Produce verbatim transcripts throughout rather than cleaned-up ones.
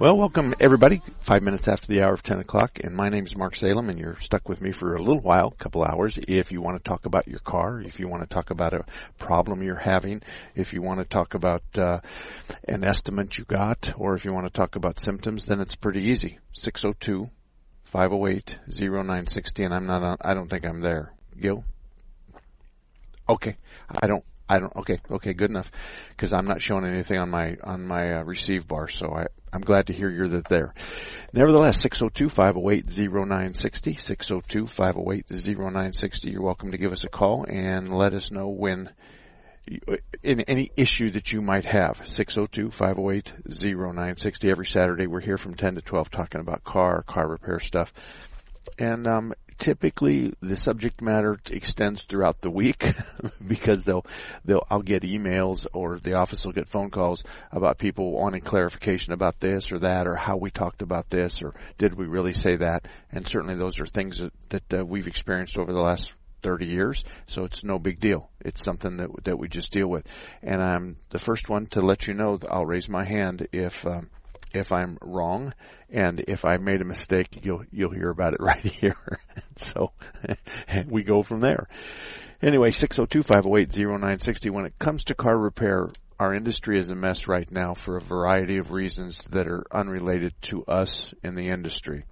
Well, welcome everybody. Five minutes after the hour of ten o'clock, and my name is Mark Salem, and you're stuck with me for a little while, a couple hours. If you want to talk about your car, if you want to talk about a problem you're having, if you want to talk about uh, an estimate you got, or if you want to talk about symptoms, then it's pretty easy. six oh two, five oh eight, oh nine six oh, and I'm not on, I don't think I'm there. Gil? Okay. I don't. I don't. Okay. Okay. Good enough, because I'm not showing anything on my on my uh, receive bar. So I I'm glad to hear you're there. Nevertheless, six oh two, five oh eight, oh nine six oh, six oh two, five oh eight, oh nine six oh. You're welcome to give us a call and let us know when you, in any issue that you might have. six oh two, five oh eight, oh nine six oh. Every Saturday we're here from ten to twelve talking about car, car repair stuff. And um, typically the subject matter extends throughout the week because they'll, they'll, I'll get emails or the office will get phone calls about people wanting clarification about this or that, or how we talked about this, or did we really say that? And certainly those are things that, that uh, we've experienced over the last thirty years, so it's no big deal. It's something that that we just deal with. And I'm the first one to let you know that I'll raise my hand if um, if I'm wrong, and if I made a mistake, you'll you'll hear about it right here. So and we go from there. Anyway, six oh two, five oh eight, oh nine six oh. When it comes to car repair, our industry is a mess right now for a variety of reasons that are unrelated to us in the industry.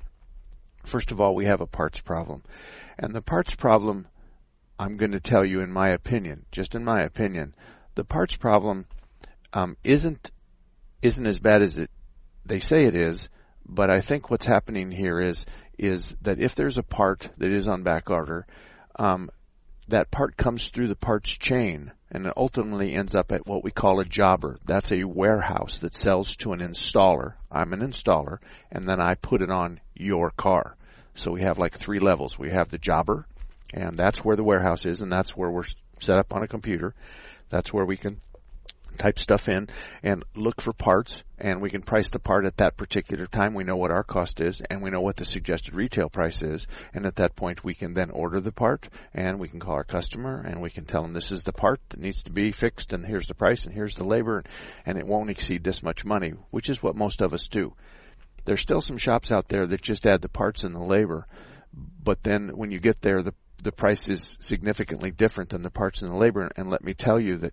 First of all, we have a parts problem. And the parts problem, I'm going to tell you in my opinion, just in my opinion, the parts problem um, isn't isn't as bad as it they say it is, but I think what's happening here is is that if there's a part that is on back order, um, that part comes through the parts chain and it ultimately ends up at what we call a jobber. That's a warehouse that sells to an installer. I'm an installer, and then I put it on your car. So we have like three levels. We have the jobber, and that's where the warehouse is, and that's where we're set up on a computer. That's where we can type stuff in and look for parts, and we can price the part at that particular time. We know what our cost is, and we know what the suggested retail price is, and at that point we can then order the part, and we can call our customer, and we can tell them this is the part that needs to be fixed, and here's the price, and here's the labor, and it won't exceed this much money, which is what most of us do. There's still some shops out there that just add the parts and the labor, but then when you get there, the the price is significantly different than the parts and the labor, and let me tell you that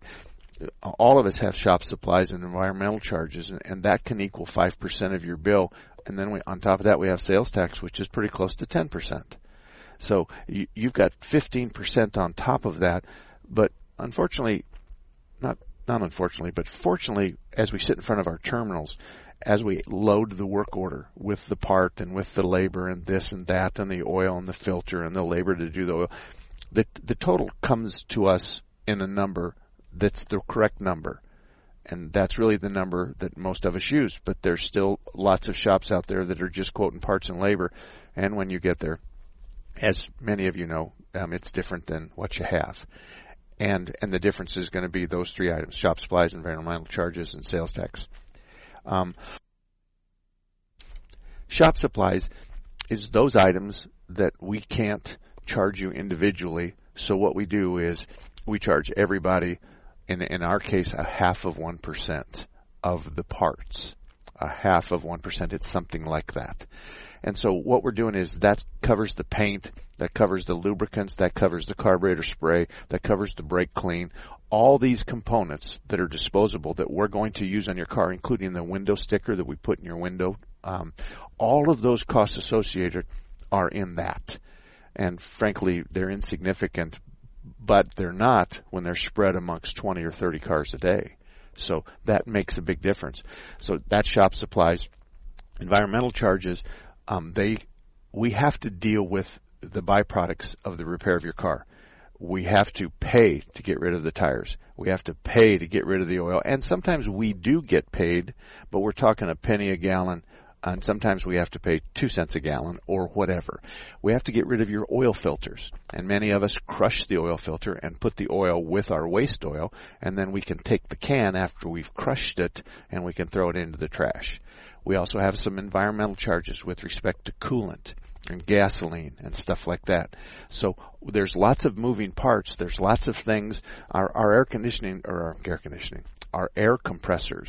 all of us have shop supplies and environmental charges, and, and that can equal five percent of your bill. And then we, on top of that, we have sales tax, which is pretty close to ten percent. So you, you've got fifteen percent on top of that. But unfortunately, not not unfortunately, but fortunately, as we sit in front of our terminals, as we load the work order with the part and with the labor and this and that and the oil and the filter and the labor to do the oil, the, the total comes to us in a number that's the correct number. And that's really the number that most of us use. But there's still lots of shops out there that are just quoting parts and labor. And when you get there, as many of you know, um, it's different than what you have. And and the difference is going to be those three items: shop supplies, environmental charges, and sales tax. Um, shop supplies is those items that we can't charge you individually. So what we do is we charge everybody, in in our case, a half of one percent of the parts. A half of one percent. It's something like that. And so what we're doing is that covers the paint, that covers the lubricants, that covers the carburetor spray, that covers the brake clean. All these components that are disposable that we're going to use on your car, including the window sticker that we put in your window, um, all of those costs associated are in that. And frankly, they're insignificant, but they're not when they're spread amongst twenty or thirty cars a day. So that makes a big difference. So that's shop supplies. Environmental charges, um, they we have to deal with the byproducts of the repair of your car. We have to pay to get rid of the tires. We have to pay to get rid of the oil. And sometimes we do get paid, but we're talking a penny a gallon, and sometimes we have to pay two cents a gallon or whatever. We have to get rid of your oil filters. And many of us crush the oil filter and put the oil with our waste oil, and then we can take the can after we've crushed it and we can throw it into the trash. We also have some environmental charges with respect to coolant and gasoline and stuff like that. So there's lots of moving parts. There's lots of things. Our, our air conditioning, or our air conditioning, our air compressors,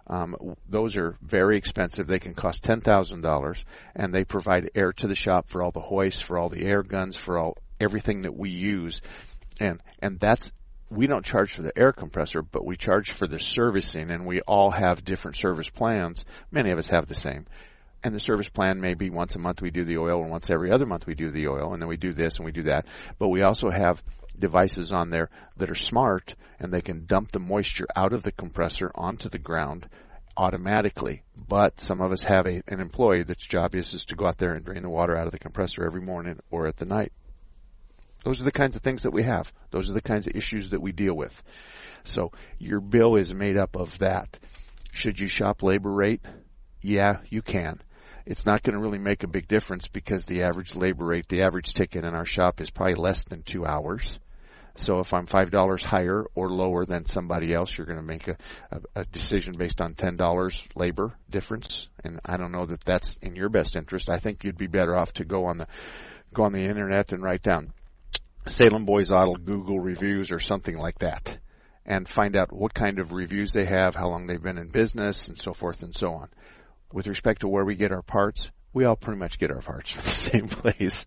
Um, those are very expensive. They can cost ten thousand dollars, and they provide air to the shop for all the hoists, for all the air guns, for all everything that we use. And and that's, we don't charge for the air compressor, but we charge for the servicing, and we all have different service plans. Many of us have the same. And the service plan may be once a month we do the oil, and once every other month we do the oil, and then we do this and we do that. But we also have devices on there that are smart, and they can dump the moisture out of the compressor onto the ground automatically. But some of us have a, an employee that's job is, is to go out there and drain the water out of the compressor every morning or at the night. Those are the kinds of things that we have. Those are the kinds of issues that we deal with. So your bill is made up of that. Should you shop labor rate? Yeah, you can. It's not going to really make a big difference because the average labor rate, the average ticket in our shop is probably less than two hours. So if I'm five dollars higher or lower than somebody else, you're going to make a, a, a decision based on ten dollars labor difference. And I don't know that that's in your best interest. I think you'd be better off to go on the go on the internet and write down Salem Boys Auto Google reviews or something like that, and find out what kind of reviews they have, how long they've been in business, and so forth and so on. With respect to where we get our parts, we all pretty much get our parts from the same place.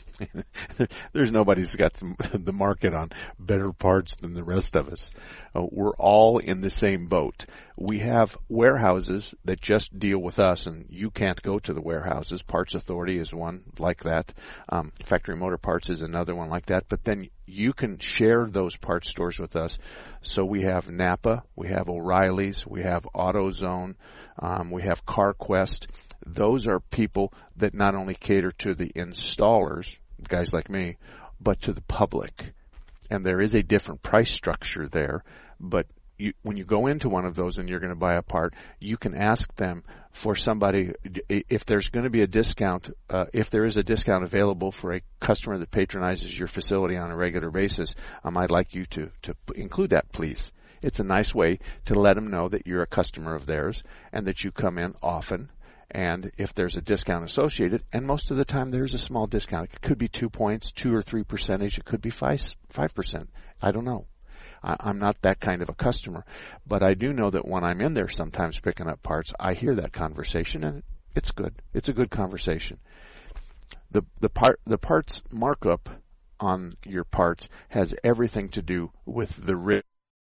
There's nobody who's got the market on better parts than the rest of us. Uh, we're all in the same boat. We have warehouses that just deal with us, and you can't go to the warehouses. Parts Authority is one like that. Um, Factory Motor Parts is another one like that. But then you can share those parts stores with us. So we have Napa, we have O'Reilly's, we have AutoZone, um, we have CarQuest. Those are people that not only cater to the installers, guys like me, but to the public. And there is a different price structure there, but you, when you go into one of those and you're going to buy a part, you can ask them for somebody, if there's going to be a discount, uh, if there is a discount available for a customer that patronizes your facility on a regular basis, um, I'd like you to, to include that, please. It's a nice way to let them know that you're a customer of theirs and that you come in often. And if there's a discount associated, and most of the time there's a small discount. It could be two points, two or three percentage. It could be five, five percent. I don't know. I, I'm not that kind of a customer. But I do know that when I'm in there sometimes picking up parts, I hear that conversation, and it's good. It's a good conversation. The, the, part, the parts markup on your parts has everything to do with the risk.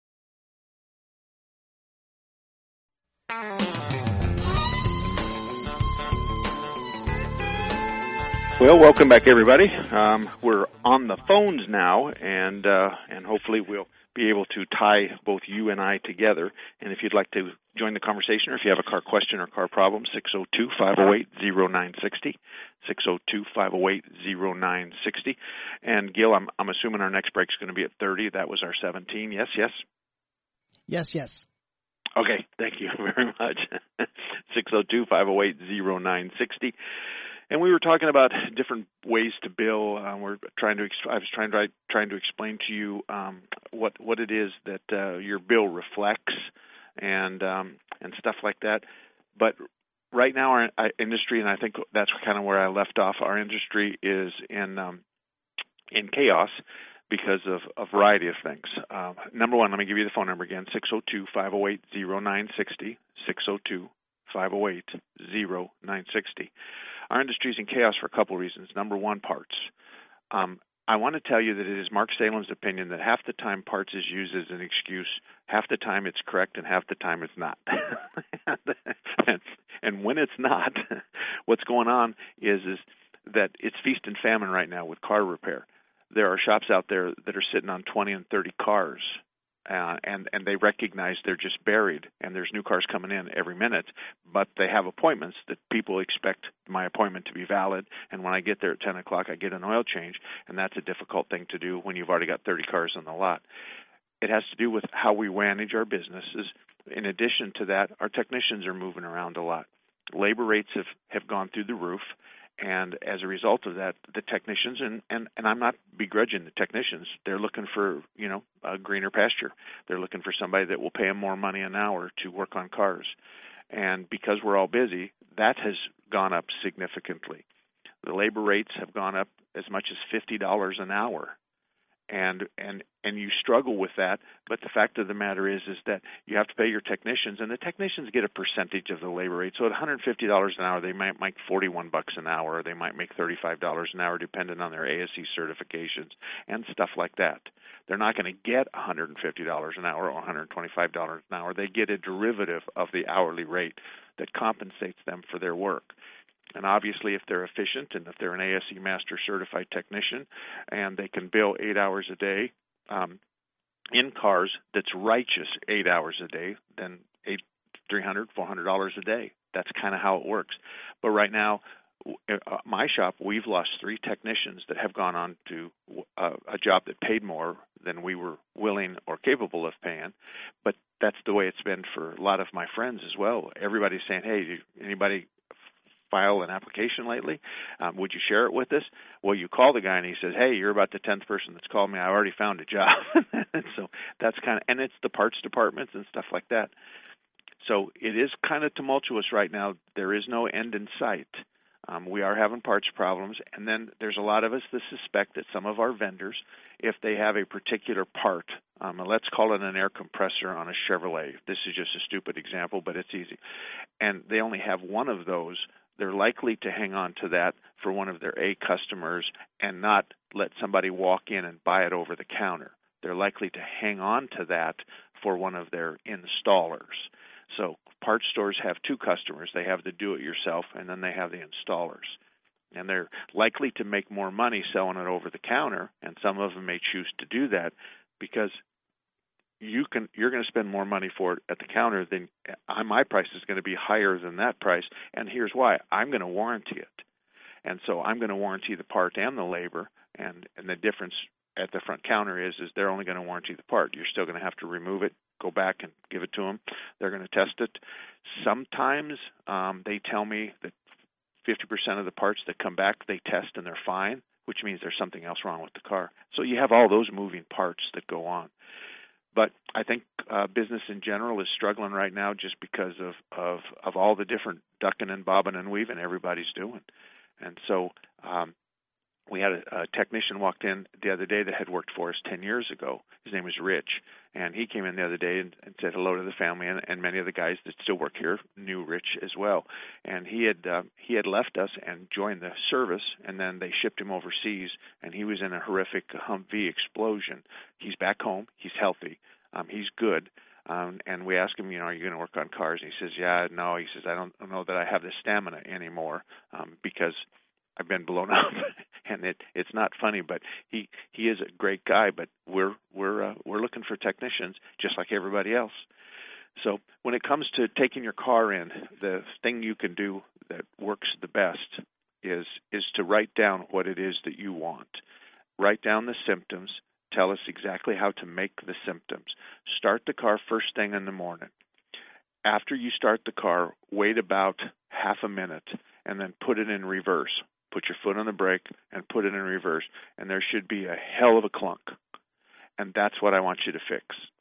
Well, welcome back, everybody. Um, we're on the phones now, and uh, and hopefully we'll be able to tie both you and I together. And if you'd like to join the conversation, or if you have a car question or car problem, six oh two, five oh eight, oh nine six oh, six oh two, five oh eight, oh nine six oh. And Gil, I'm, I'm assuming our next break's going to be at thirty. That was our seventeen. Yes, yes? Yes, yes. Okay, thank you very much. six oh two, five oh eight, oh nine six oh. And we were talking about different ways to bill. Uh, we're trying to. I was trying to trying to explain to you um, what what it is that uh, your bill reflects, and um, and stuff like that. But right now, our industry, and I think that's kind of where I left off. Our industry is in um, in chaos because of a variety of things. Uh, number one, let me give you the phone number again: six oh two, five oh eight, oh nine six oh. six oh two, five oh eight, oh nine six oh. Our industry is in chaos for a couple of reasons. Number one, parts. Um, I want to tell you that it is Mark Salem's opinion that half the time parts is used as an excuse, half the time it's correct, and half the time it's not. and, and when it's not, what's going on is is that it's feast and famine right now with car repair. There are shops out there that are sitting on twenty and thirty cars. Uh, and, and they recognize they're just buried, and there's new cars coming in every minute, but they have appointments that people expect my appointment to be valid, and when I get there at ten o'clock, I get an oil change, and that's a difficult thing to do when you've already got thirty cars on the lot. It has to do with how we manage our businesses. In addition to that, our technicians are moving around a lot. Labor rates have, have gone through the roof, and as a result of that, the technicians, and, and, and I'm not begrudging the technicians, they're looking for, you know, a greener pasture. They're looking for somebody that will pay them more money an hour to work on cars. And because we're all busy, that has gone up significantly. The labor rates have gone up as much as fifty dollars an hour. and and and you struggle with that. But the fact of the matter is, is that you have to pay your technicians, and the technicians get a percentage of the labor rate. So at one hundred fifty dollars an hour, they might make forty-one bucks an hour, or they might make thirty-five dollars an hour, depending on their A S E certifications and stuff like that. They're not going to get one hundred fifty dollars an hour or one hundred twenty-five dollars an hour. They get a derivative of the hourly rate that compensates them for their work. And obviously, if they're efficient and if they're an A S E Master Certified Technician and they can bill eight hours a day um, in cars that's righteous eight hours a day, then eight, three hundred dollars, four hundred dollars a day. That's kind of how it works. But right now, uh, my shop, we've lost three technicians that have gone on to uh, a job that paid more than we were willing or capable of paying. But that's the way it's been for a lot of my friends as well. Everybody's saying, hey, anybody file an application lately? Um, would you share it with us? Well, you call the guy and he says, hey, you're about the tenth person that's called me. I already found a job. So that's kind of, and it's the parts departments and stuff like that. So it is kind of tumultuous right now. There is no end in sight. Um, we are having parts problems, and then there's a lot of us that suspect that some of our vendors, if they have a particular part, um, let's call it an air compressor on a Chevrolet. This is just a stupid example, but it's easy. And they only have one of those. They're likely to hang on to that for one of their A customers and not let somebody walk in and buy it over the counter. They're likely to hang on to that for one of their installers. So parts stores have two customers. They have the do-it-yourself, and then they have the installers. And they're likely to make more money selling it over the counter, and some of them may choose to do that because you can, you're going to spend more money for it at the counter than uh, my price is going to be higher than that price, and here's why. I'm going to warranty it. And so I'm going to warranty the part and the labor, and, and the difference at the front counter is, is they're only going to warranty the part. You're still going to have to remove it, go back and give it to them. They're going to test it. Sometimes um, they tell me that fifty percent of the parts that come back, they test and they're fine, which means there's something else wrong with the car. So you have all those moving parts that go on. But I think uh, business in general is struggling right now just because of, of, of all the different ducking and bobbing and weaving everybody's doing. And so um, we had a, a technician walked in the other day that had worked for us ten years ago. His name was Rich, and he came in the other day and, and said hello to the family, and, and many of the guys that still work here knew Rich as well. And he had uh, he had left us and joined the service, and then they shipped him overseas, and he was in a horrific Humvee explosion. He's back home. He's healthy. Um, he's good. Um, and we asked him, you know, are you going to work on cars? And he says, yeah, no. He says, I don't know that I have the stamina anymore um, because I've been blown up, and it it's not funny, but he he is a great guy. But we're we're uh, we're looking for technicians just like everybody else. So when it comes to taking your car in, the thing you can do that works the best is is to write down what it is that you want. Write down the symptoms. Tell us exactly how to make the symptoms. Start the car first thing in the morning. After you start the car, wait about half a minute and then put it in reverse. Put your foot on the brake and put it in reverse, and there should be a hell of a clunk. And that's what I want you to fix.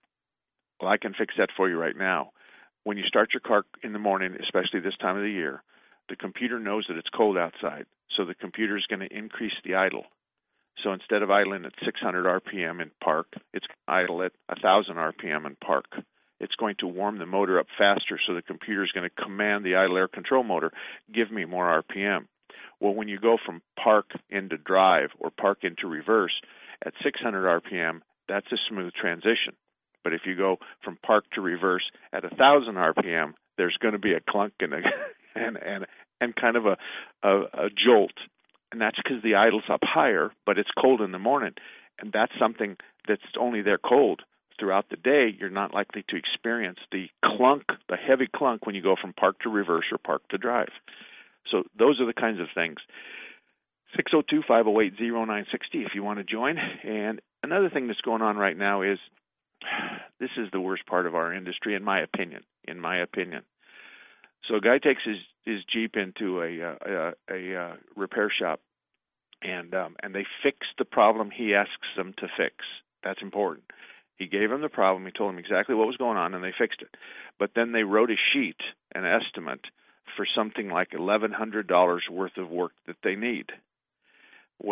Well, I can fix that for you right now. When you start your car in the morning, especially this time of the year, the computer knows that it's cold outside, so the computer is going to increase the idle. So instead of idling at six hundred R P M in park, it's idle at one thousand R P M in park. It's going to warm the motor up faster, so the computer is going to command the idle air control motor, give me more R P M. Well, when you go from park into drive or park into reverse at six hundred R P M, that's a smooth transition. But if you go from park to reverse at one thousand R P M, there's going to be a clunk and a, and and and kind of a a, a jolt. And that's because the idle's up higher, but it's cold in the morning. And that's something that's only there cold. Throughout the day, you're not likely to experience the clunk, the heavy clunk when you go from park to reverse or park to drive. So those are the kinds of things. six oh two, five oh eight, oh nine six oh if you want to join. And another thing that's going on right now is this is the worst part of our industry, in my opinion, in my opinion. So a guy takes his, his Jeep into a, a, a, a repair shop, and um, and they fix the problem he asks them to fix. That's important. He gave him the problem. He told him exactly what was going on, and they fixed it. But then they wrote a sheet, an estimate, for something like eleven hundred dollars worth of work that they need. Well,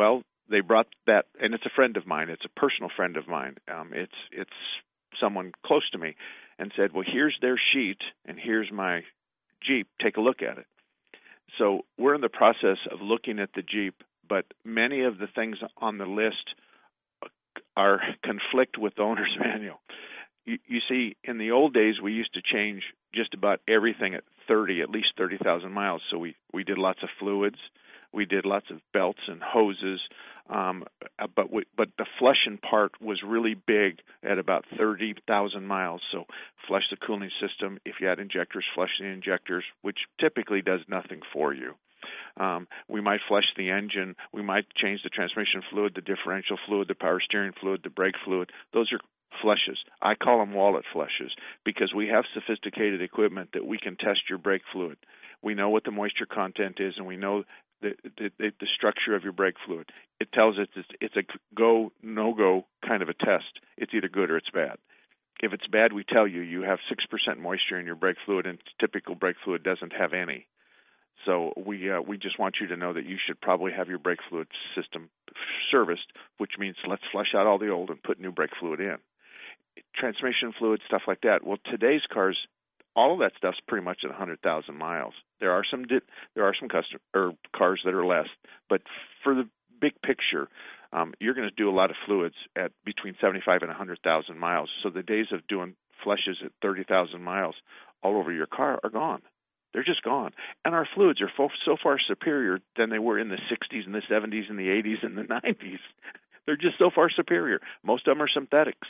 they brought that, and it's a friend of mine. It's a personal friend of mine. Um, it's it's someone close to me, and said, well, here's their sheet, and here's my Jeep. Take a look at it. So we're in the process of looking at the Jeep, but many of the things on the list are conflict with the owner's manual. You, you see, in the old days, we used to change just about everything at thirty, at least thirty thousand miles. So we, we did lots of fluids. We did lots of belts and hoses. Um, but we, but the flushing part was really big at about thirty thousand miles. So flush the cooling system. If you had injectors, flush the injectors, which typically does nothing for you. Um, we might flush the engine. We might change the transmission fluid, the differential fluid, the power steering fluid, the brake fluid. Those are flushes. I call them wallet flushes because we have sophisticated equipment that we can test your brake fluid. We know what the moisture content is, and we know the, the, the structure of your brake fluid. It tells us it's, it's a go, no-go kind of a test. It's either good or it's bad. If it's bad, we tell you you have six percent moisture in your brake fluid, and typical brake fluid doesn't have any. So we uh, we just want you to know that you should probably have your brake fluid system serviced, which means let's flush out all the old and put new brake fluid in. Transmission fluid, stuff like that. Well, today's cars, all of that stuff's pretty much at one hundred thousand miles. There are some di- there are some custom or cars that are less, but for the big picture, um, you're going to do a lot of fluids at between seventy-five and one hundred thousand miles. So the days of doing flushes at thirty thousand miles all over your car are gone. They're just gone. And our fluids are fo- so far superior than they were in the sixties and the seventies and the eighties and the nineties. They're just so far superior. Most of them are synthetics.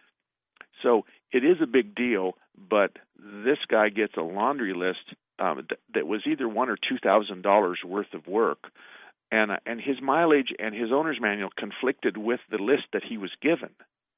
So it is a big deal, but this guy gets a laundry list um, th- that was either one or two thousand dollars worth of work, and uh, and his mileage and his owner's manual conflicted with the list that he was given.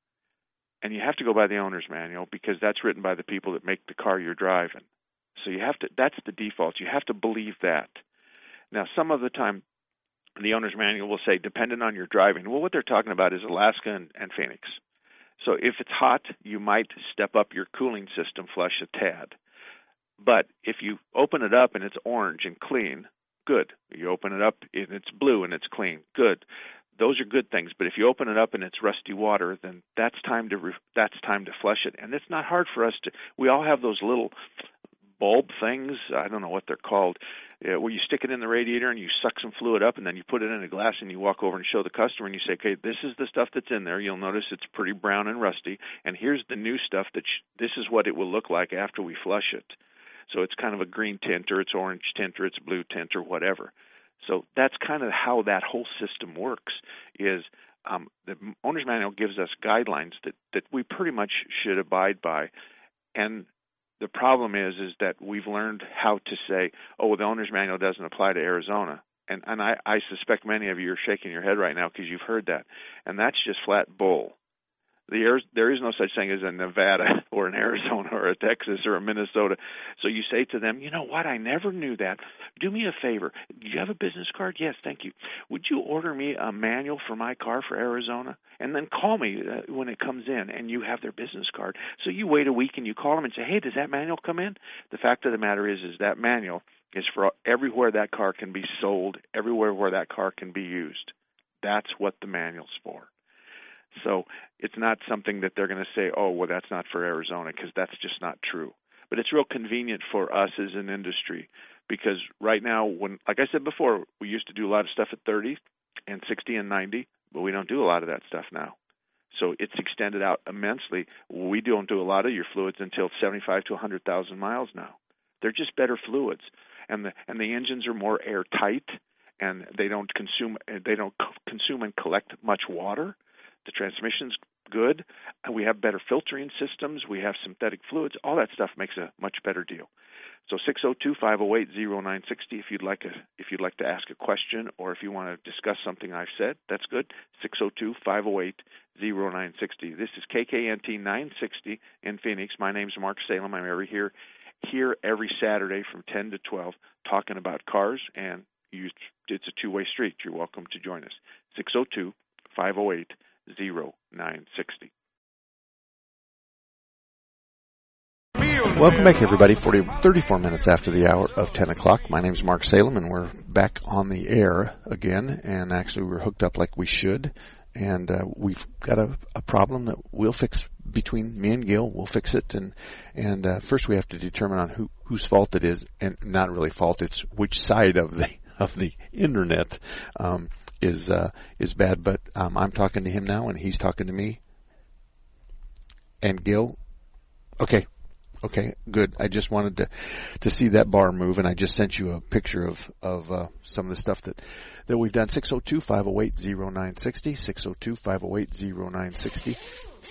And you have to go by the owner's manual because that's written by the people that make the car you're driving. So you have to. That's the default. You have to believe that. Now, some of the time, the owner's manual will say, dependent on your driving. Well, what they're talking about is Alaska and, and Phoenix. So if it's hot, you might step up your cooling system flush a tad. But if you open it up and it's orange and clean, good. You open it up and it's blue and it's clean, good. Those are good things. But if you open it up and it's rusty water, then that's time to re- that's time to flush it. And it's not hard for us to. We all have those little bulb things. I don't know what they're called. Uh, where you stick it in the radiator and you suck some fluid up and then you put it in a glass and you walk over and show the customer and you say, okay, this is the stuff that's in there. You'll notice it's pretty brown and rusty, and here's the new stuff that sh- this is what it will look like after we flush it. So it's kind of a green tint or it's orange tint or it's blue tint or whatever. So that's kind of how that whole system works is um, the owner's manual gives us guidelines that, that we pretty much should abide by. And the problem is, is that we've learned how to say, oh, well, the owner's manual doesn't apply to Arizona. And, and I, I suspect many of you are shaking your head right now because you've heard that. And that's just flat bull. The, there is no such thing as a Nevada or an Arizona or a Texas or a Minnesota. So you say to them, you know what, I never knew that. Do me a favor. Do you have a business card? Yes, thank you. Would you order me a manual for my car for Arizona? And then call me uh, when it comes in and you have their business card. So you wait a week and you call them and say, hey, does that manual come in? The fact of the matter is, is that manual is for everywhere that car can be sold, everywhere where that car can be used. That's what the manual's for. So it's not something that they're going to say, oh, well, that's not for Arizona, because that's just not true. But it's real convenient for us as an industry because right now, when, like I said before, we used to do a lot of stuff at thirty and sixty and ninety, but we don't do a lot of that stuff now. So it's extended out immensely. We don't do a lot of your fluids until seventy-five to one hundred thousand miles now. They're just better fluids, and the and the engines are more airtight, and they don't consume they don't consume and collect much water. The transmission's good, and we have better filtering systems. We have synthetic fluids. All that stuff makes a much better deal. So six oh two, five oh eight, oh nine six oh if you'd like a, if you'd like to ask a question or if you want to discuss something I've said, that's good. six oh two, five oh eight, oh nine six oh. This is K K N T nine sixty in Phoenix. My name's Mark Salem. I'm every here here every Saturday from ten to twelve talking about cars, and you, it's a two-way street. You're welcome to join us. six oh two, five oh eight, oh nine six oh. Welcome back, everybody. forty, thirty-four minutes after the hour of ten o'clock. My name's Mark Salem, and we're back on the air again. And actually, we're hooked up like we should. And uh, we've got a, a problem that we'll fix between me and Gil. We'll fix it. And and uh, first, we have to determine on who whose fault it is, and not really fault. It's which side of the of the internet um, is uh, is bad. But um, I'm talking to him now, and he's talking to me. And Gil, okay. Okay, good. I just wanted to to see that bar move, and I just sent you a picture of of uh, some of the stuff that that we've done. six oh two, five oh eight, oh nine six oh, six oh two, five oh eight, oh nine six oh.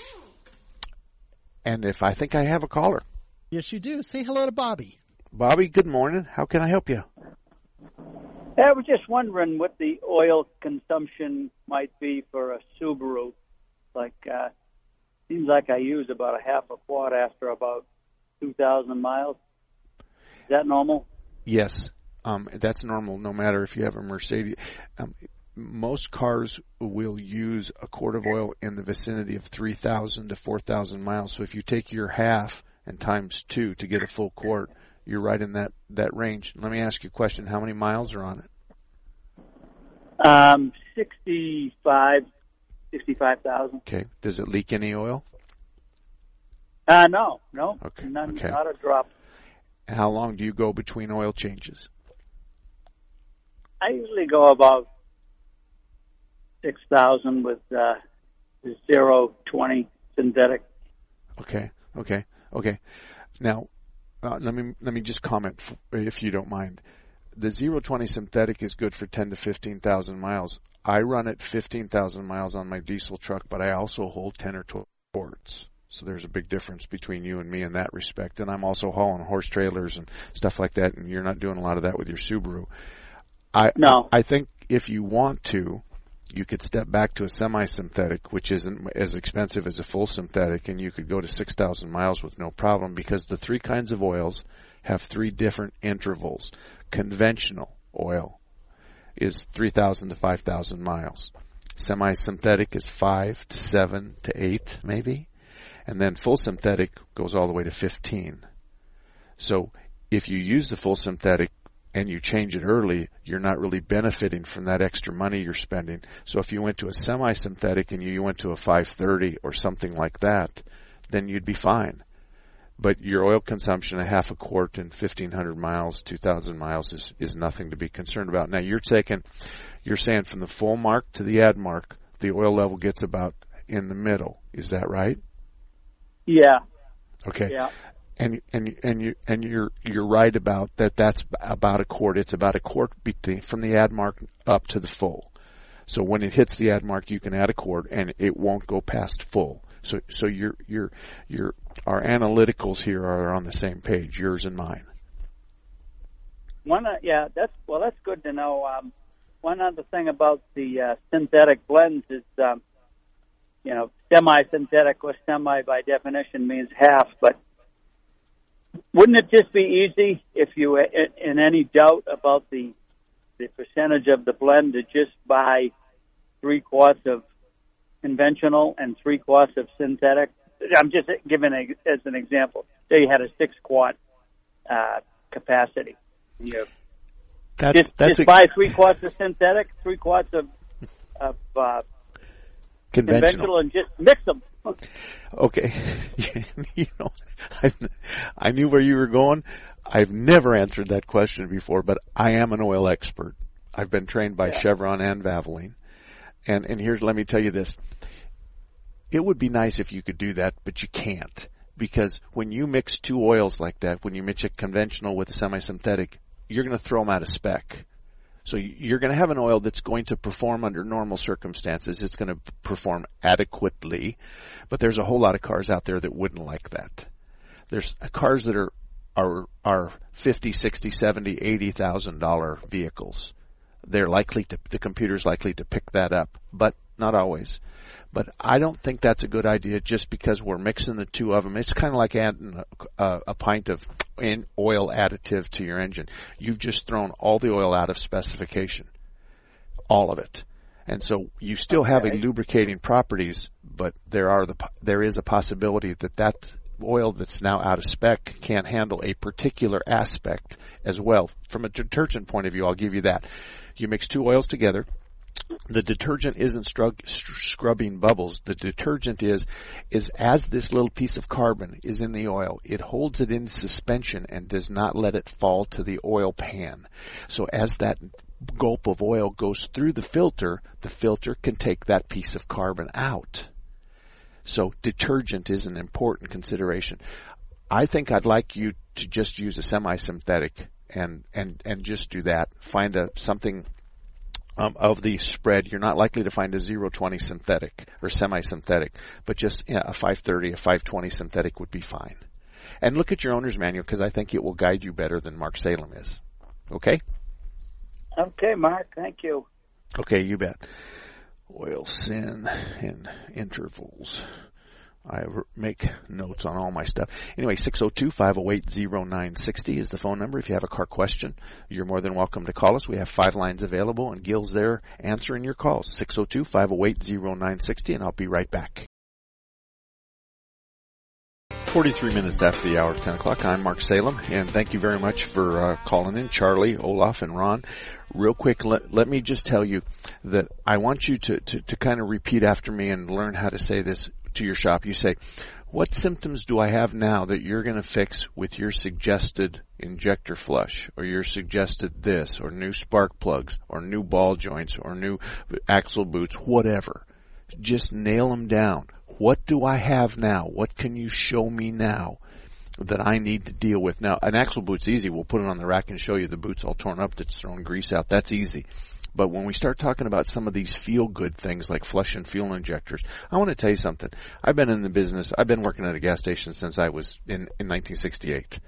And if I think I have a caller. Yes, you do. Say hello to Bobby. Bobby, good morning. How can I help you? I was just wondering what the oil consumption might be for a Subaru. Like, uh, seems like I use about a half a quart after about two thousand miles. Is that normal? Yes, um, that's normal no matter if you have a Mercedes. Um, most cars will use a quart of oil in the vicinity of three thousand to four thousand miles. So if you take your half and times two to get a full quart, you're right in that, that range. Let me ask you a question. How many miles are on it? Um, sixty-five, sixty-five thousand. Okay. Does it leak any oil? Uh, no, no, okay. None, okay. Not a drop. How long do you go between oil changes? I usually go about six thousand with uh, zero twenty synthetic. Okay, okay, okay. Now, uh, let me let me just comment, if you don't mind. The zero twenty synthetic is good for ten to fifteen thousand miles. I run it fifteen thousand miles on my diesel truck, but I also hold ten or twelve quarts. So there's a big difference between you and me in that respect. And I'm also hauling horse trailers and stuff like that, and you're not doing a lot of that with your Subaru. I, no. I, I think if you want to, you could step back to a semi-synthetic, which isn't as expensive as a full synthetic, and you could go to six thousand miles with no problem, because the three kinds of oils have three different intervals. Conventional oil is three thousand to five thousand miles. Semi-synthetic is five to seven to eight, maybe. And then full synthetic goes all the way to fifteen. So if you use the full synthetic and you change it early, you're not really benefiting from that extra money you're spending. So if you went to a semi-synthetic and you went to a five thirty or something like that, then you'd be fine. But your oil consumption, a half a quart in fifteen hundred miles, two thousand miles, is, is nothing to be concerned about. Now you're taking, you're saying from the full mark to the add mark, the oil level gets about in the middle. Is that right? Yeah. Okay. Yeah. And and and you and you're you're right about that. That's about a quart. It's about a quart from the add mark up to the full. So when it hits the add mark, you can add a quart, and it won't go past full. So so your your your our analyticals here are on the same page, yours and mine. One, uh, yeah, that's well, that's good to know. Um, one other thing about the uh, synthetic blends is. Um, You know, semi-synthetic or semi by definition means half, but wouldn't it just be easy if you were in any doubt about the the percentage of the blend to just buy three quarts of conventional and three quarts of synthetic? I'm just giving a, as an example. Say you had a six quart uh, capacity. You that's, just that's just a, buy three quarts of synthetic, three quarts of of uh, Conventional. conventional, and just mix them. Okay. You know, I, I knew where you were going. I've never answered that question before, but I am an oil expert. I've been trained by yeah. Chevron and Valvoline. And, and here's, let me tell you this. It would be nice if you could do that, but you can't. Because when you mix two oils like that, when you mix a conventional with a semi-synthetic, you're going to throw them out of spec. So you're going to have an oil that's going to perform under normal circumstances. It's going to perform adequately, but there's a whole lot of cars out there that wouldn't like that. There's cars that are are are fifty, sixty, seventy, eighty thousand dollar vehicles. They're likely to the computer's likely to pick that up, but not always. But I don't think that's a good idea just because we're mixing the two of them. It's kind of like adding a, a pint of in oil additive to your engine. You've just thrown all the oil out of specification, all of it. And so you still have okay. a lubricating properties, but there are the there is a possibility that that oil that's now out of spec can't handle a particular aspect as well. From a detergent point of view, I'll give you that. You mix two oils together. The detergent isn't strug- scrubbing bubbles. The detergent is, is as this little piece of carbon is in the oil, it holds it in suspension and does not let it fall to the oil pan. So as that gulp of oil goes through the filter, the filter can take that piece of carbon out. So detergent is an important consideration. I think I'd like you to just use a semi-synthetic and, and, and just do that. Find a something Um, of the spread. You're not likely to find a zero twenty synthetic or semi-synthetic, but just yeah, a five thirty, a five twenty synthetic would be fine. And look at your owner's manual, because I think it will guide you better than Mark Salem is. Okay? Okay, Mark. Thank you. Okay, you bet. Oil sin in intervals. I make notes on all my stuff. Anyway, six oh two, five oh eight, oh nine six oh is the phone number. If you have a car question, you're more than welcome to call us. We have five lines available, and Gil's there answering your calls. six oh two, five oh eight, oh nine six oh, and I'll be right back. forty-three minutes after the hour of ten o'clock, I'm Mark Salem, and thank you very much for uh, calling in, Charlie, Olaf, and Ron. Real quick, let, let me just tell you that I want you to, to, to kind of repeat after me and learn how to say this to your shop. You say, what symptoms do I have now that you're going to fix with your suggested injector flush, or your suggested this, or new spark plugs, or new ball joints, or new axle boots, whatever. Just nail them down. What do I have now? What can you show me now that I need to deal with? Now, an axle boot's easy. We'll put it on the rack and show you the boot's all torn up that's throwing grease out. That's easy. But when we start talking about some of these feel-good things like flush and fuel injectors, I want to tell you something. I've been in the business. I've been working at a gas station since I was in, in nineteen sixty-eight.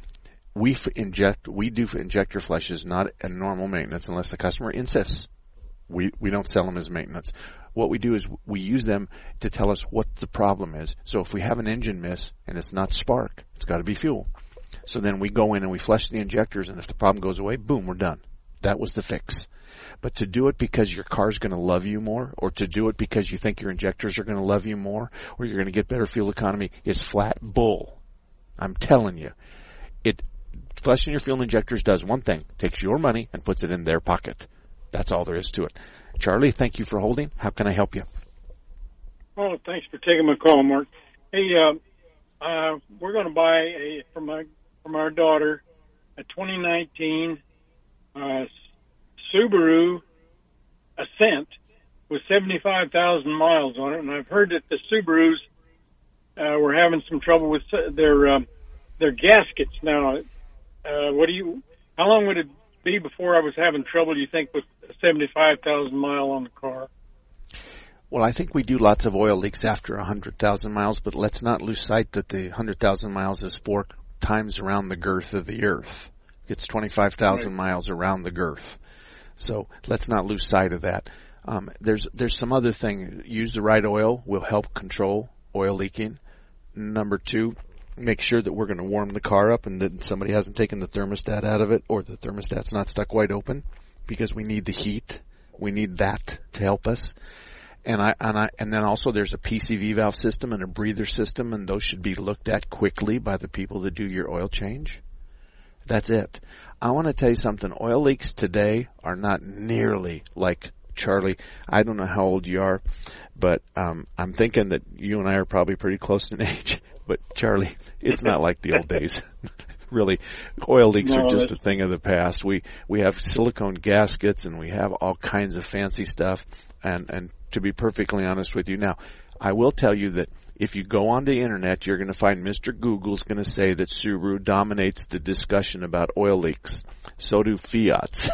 We f- inject, we do injector flushes, not a normal maintenance unless the customer insists. We, we don't sell them as maintenance. What we do is we use them to tell us what the problem is. So if we have an engine miss and it's not spark, it's got to be fuel. So then we go in and we flush the injectors, and if the problem goes away, boom, we're done. That was the fix. But to do it because your car's going to love you more, or to do it because you think your injectors are going to love you more, or you're going to get better fuel economy, is flat bull. I'm telling you. It, flushing your fuel injectors does one thing. Takes your money and puts it in their pocket. That's all there is to it. Charlie, thank you for holding. How can I help you? Oh, thanks for taking my call, Mark. Hey, uh, uh, we're going to buy a from my from our daughter a twenty nineteen uh, Subaru Ascent with seventy-five thousand miles on it, and I've heard that the Subarus uh, were having some trouble with their uh, their gaskets now. Uh, what do you? How long would it be before I was having trouble, do you think, with a seventy-five thousand mile on the car? Well, I think we do lots of oil leaks after one hundred thousand miles, but let's not lose sight that the one hundred thousand miles is four times around the girth of the Earth. It's twenty-five thousand right. miles around the girth. So let's not lose sight of that. Um, there's there's some other thing. Use the right oil will help control oil leaking. Number two, make sure that we're going to warm the car up and that somebody hasn't taken the thermostat out of it, or the thermostat's not stuck wide open, because we need the heat. We need that to help us. And I, and I, and then also there's a P C V valve system and a breather system, and those should be looked at quickly by the people that do your oil change. That's it. I want to tell you something. Oil leaks today are not nearly like Charlie. I don't know how old you are, but um, I'm thinking that you and I are probably pretty close in age. But Charlie, it's not like the old days. Really, oil leaks no, are just a thing of the past. We we have silicone gaskets and we have all kinds of fancy stuff. And and to be perfectly honest with you, now I will tell you that if you go on the internet, you're going to find Mister Google's going to say that Subaru dominates the discussion about oil leaks. So do Fiats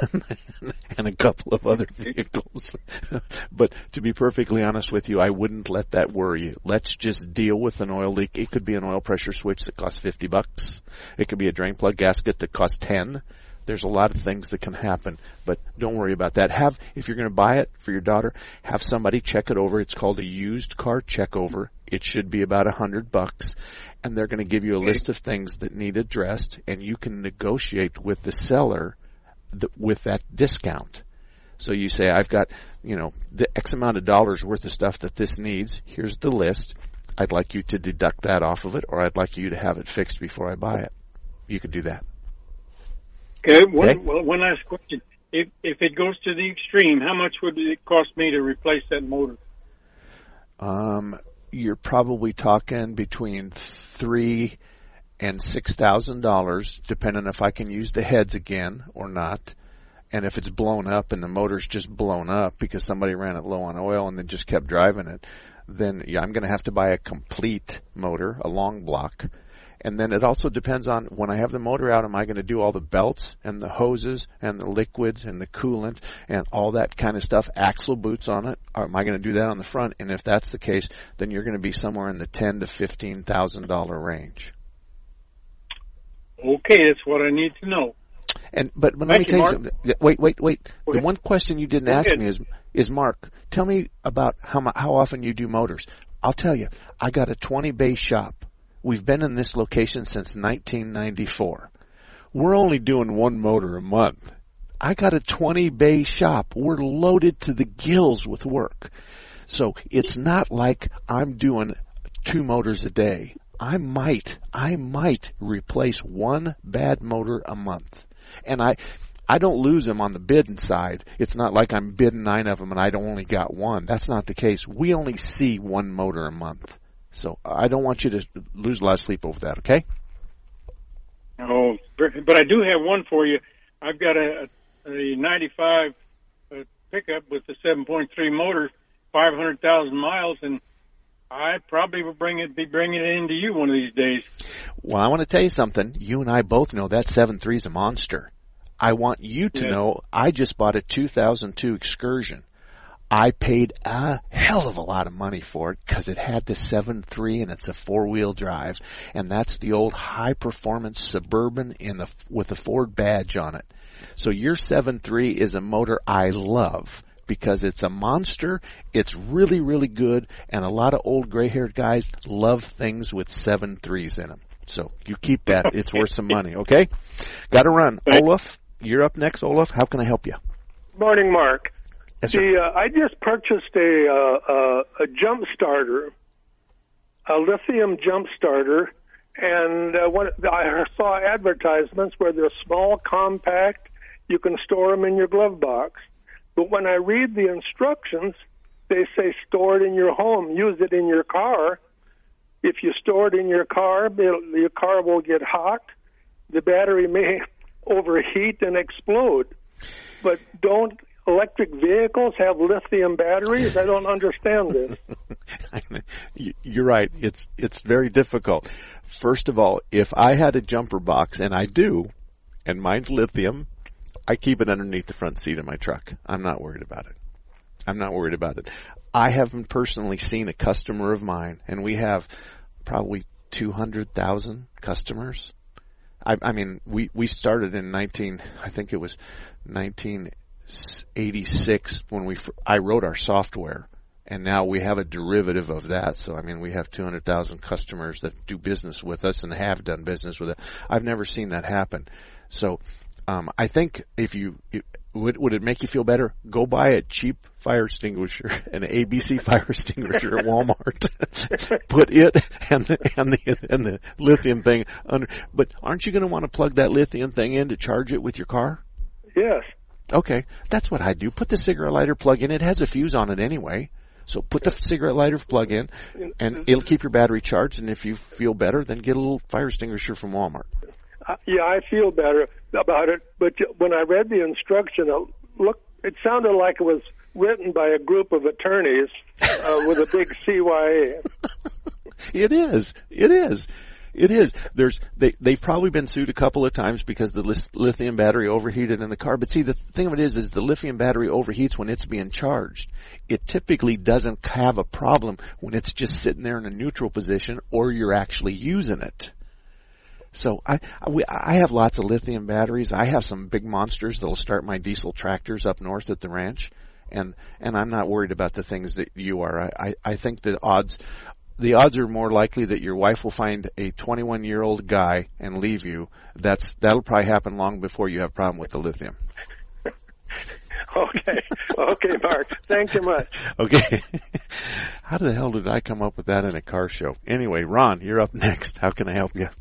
and a couple of other vehicles. But to be perfectly honest with you, I wouldn't let that worry you. Let's just deal with an oil leak. It could be an oil pressure switch that costs fifty bucks. It could be a drain plug gasket that costs ten. There's a lot of things that can happen, but don't worry about that. Have, if you're going to buy it for your daughter, have somebody check it over. It's called a used car checkover. It should be about a hundred bucks, and they're going to give you a list of things that need addressed, and you can negotiate with the seller th- with that discount. So you say, I've got, you know, the X amount of dollars worth of stuff that this needs. Here's the list. I'd like you to deduct that off of it, or I'd like you to have it fixed before I buy it. You could do that. Okay. One, Okay. well, one last question. If if it goes to the extreme, how much would it cost me to replace that motor? Um, you're probably talking between three and six thousand dollars, depending if I can use the heads again or not. And if it's blown up and the motor's just blown up because somebody ran it low on oil and then just kept driving it, then yeah, I'm going to have to buy a complete motor, a long block. And then it also depends on when I have the motor out, am I going to do all the belts and the hoses and the liquids and the coolant and all that kind of stuff, axle boots on it? Or am I going to do that on the front? And if that's the case, then you're going to be somewhere in the ten to fifteen thousand dollar range. Okay, that's what I need to know. And but, but let me Thank you, tell you Mark. something. Yeah, Wait, wait, wait. Go The ahead. one question you didn't Go ask ahead. me is, is Mark, tell me about how mu- how often you do motors. I'll tell you, I got a twenty bay shop. We've been in this location since nineteen ninety-four. We're only doing one motor a month. I got a twenty bay shop. We're loaded to the gills with work. So it's not like I'm doing two motors a day. I might, I might replace one bad motor a month. And I, I don't lose them on the bidding side. It's not like I'm bidding nine of them and I don't only got one. That's not the case. We only see one motor a month. So I don't want you to lose a lot of sleep over that, okay? Oh, but I do have one for you. I've got a, a ninety-five uh, pickup with a seven point three motor, five hundred thousand miles, and I probably will bring it, be bringing it into you one of these days. Well, I want to tell you something. You and I both know that seven three is a monster. I want you to Yeah. know I just bought a two thousand two Excursion. I paid a hell of a lot of money for it because it had the seven three and it's a four-wheel drive, and that's the old high-performance Suburban in the with the Ford badge on it. So your seven three is a motor I love because it's a monster, it's really, really good, and a lot of old gray-haired guys love things with seven threes in them. So you keep that. It's worth some money, okay? Got to run. Olaf, you're up next, Olaf. How can I help you? Morning, Mark. Yes, sir. The, uh, I just purchased a uh, uh, a jump starter, a lithium jump starter, and uh, when I saw advertisements where they're small, compact, you can store them in your glove box. But when I read the instructions, they say store it in your home, use it in your car. If you store it in your car, it'll, your car will get hot. The battery may overheat and explode. But don't electric vehicles have lithium batteries? I don't understand this. You're right. It's it's very difficult. First of all, if I had a jumper box, and I do, and mine's lithium, I keep it underneath the front seat of my truck. I'm not worried about it. I'm not worried about it. I haven't personally seen a customer of mine, and we have probably two hundred thousand customers. I, I mean, we, we started in nineteen, I think it was nineteen eighty-six when we, I wrote our software, and now we have a derivative of that. So, I mean, we have two hundred thousand customers that do business with us and have done business with it. I've never seen that happen. So, um, I think if you, it, would, would it make you feel better? Go buy a cheap fire extinguisher, an A B C fire extinguisher at Walmart. Put it and the, and the, and the lithium thing under, but aren't you going to want to plug that lithium thing in to charge it with your car? Yes. Okay, that's what I do. Put the cigarette lighter plug in. It has a fuse on it anyway. So put the cigarette lighter plug in, and it'll keep your battery charged. And if you feel better, then get a little fire extinguisher from Walmart. Uh, yeah, I feel better about it. But when I read the instruction, it, look, it sounded like it was written by a group of attorneys uh, with a big C Y A. It is. It is. It is. There's they they've probably been sued a couple of times because the lithium battery overheated in the car. But see, the thing of it is, is the lithium battery overheats when it's being charged. It typically doesn't have a problem when it's just sitting there in a neutral position or you're actually using it. So I I, we, I have lots of lithium batteries. I have some big monsters that'll start my diesel tractors up north at the ranch, and and I'm not worried about the things that you are. I I, I think the odds. The odds are more likely that your wife will find a twenty-one-year-old guy and leave you. That's that'll probably happen long before you have a problem with the lithium. Okay. Okay, Mark. Thank you much. Okay. How the hell did I come up with that in a car show? Anyway, Ron, you're up next. How can I help you?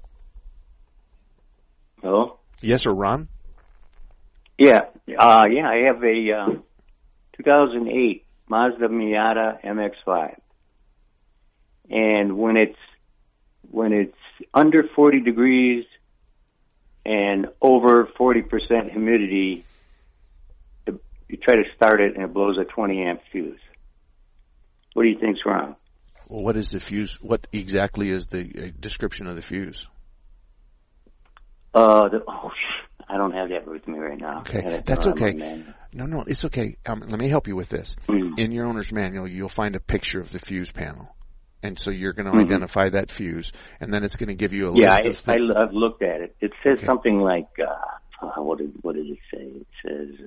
Hello? Yes, sir, Ron? Yeah. Uh, yeah, I have a uh, two thousand eight Mazda Miata M X five. And when it's when it's under forty degrees and over forty percent humidity, the, you try to start it and it blows a twenty amp fuse. What do you think's wrong? Well, what is the fuse? What exactly is the uh, description of the fuse? Uh, the, oh, I don't have that with me right now. Okay, that's okay. No, no, it's okay. Um, let me help you with this. Mm. In your owner's manual, you'll find a picture of the fuse panel. And so you're going to mm-hmm. identify that fuse, and then it's going to give you a yeah, list I, of I, I've looked at it. It says okay. something like, uh, uh, what, did, what does it say? It says,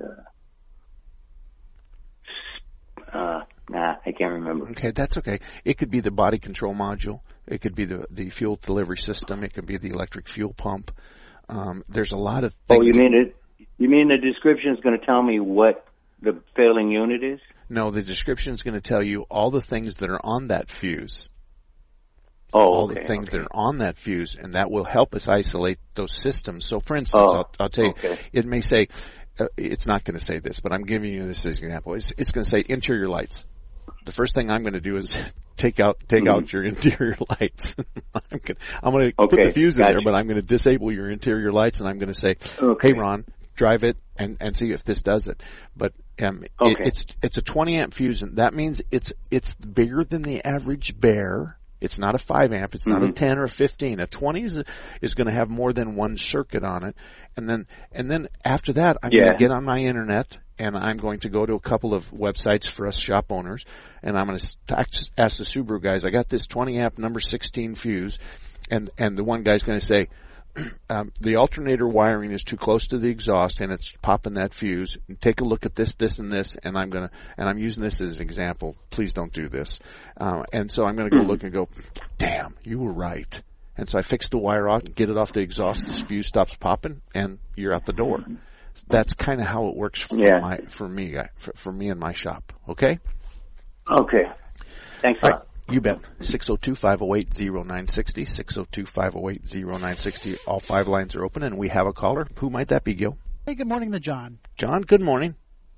uh, uh, nah, I can't remember. Okay, that's okay. It could be the body control module. It could be the, the fuel delivery system. It could be the electric fuel pump. Um, there's a lot of things. Oh, you mean it? You mean the description is going to tell me what the failing unit is? No, the description is going to tell you all the things that are on that fuse. Oh, all okay, the things okay. that are on that fuse, and that will help us isolate those systems. So, for instance, oh, I'll, I'll tell you, okay. it may say, uh, it's not going to say this, but I'm giving you this as an example. It's, it's going to say interior lights. The first thing I'm going to do is take out take mm-hmm. out your interior lights. I'm going I'm to okay, put the fuse in gotcha. there, but I'm going to disable your interior lights, and I'm going to say, okay. hey, Ron, drive it and, and see if this does it. But um, okay. it, it's it's a twenty amp fuse, and that means it's it's bigger than the average bear. It's not a five amp. It's not mm-hmm. a ten or a fifteen. A twenty is, is going to have more than one circuit on it. And then, and then after that, I'm yeah. going to get on my internet and I'm going to go to a couple of websites for us shop owners. And I'm going to ask the Subaru guys, I got this twenty amp number sixteen fuse. And, and the one guy's going to say, um, the alternator wiring is too close to the exhaust and it's popping that fuse. And take a look at this, this, and this, and I'm gonna, and I'm using this as an example. Please don't do this. Uh, and so I'm gonna go look and go, damn, you were right. And so I fix the wire out and get it off the exhaust. The fuse stops popping, and you're out the door. That's kind of how it works for yeah. my, for me, for, for me and my shop. Okay. Okay. Thanks a lot. You bet. six oh two, five oh eight, oh nine six oh, six oh two, five oh eight, oh nine six oh. All five lines are open, and we have a caller. Who might that be, Gil? Hey, good morning to John. John, good morning.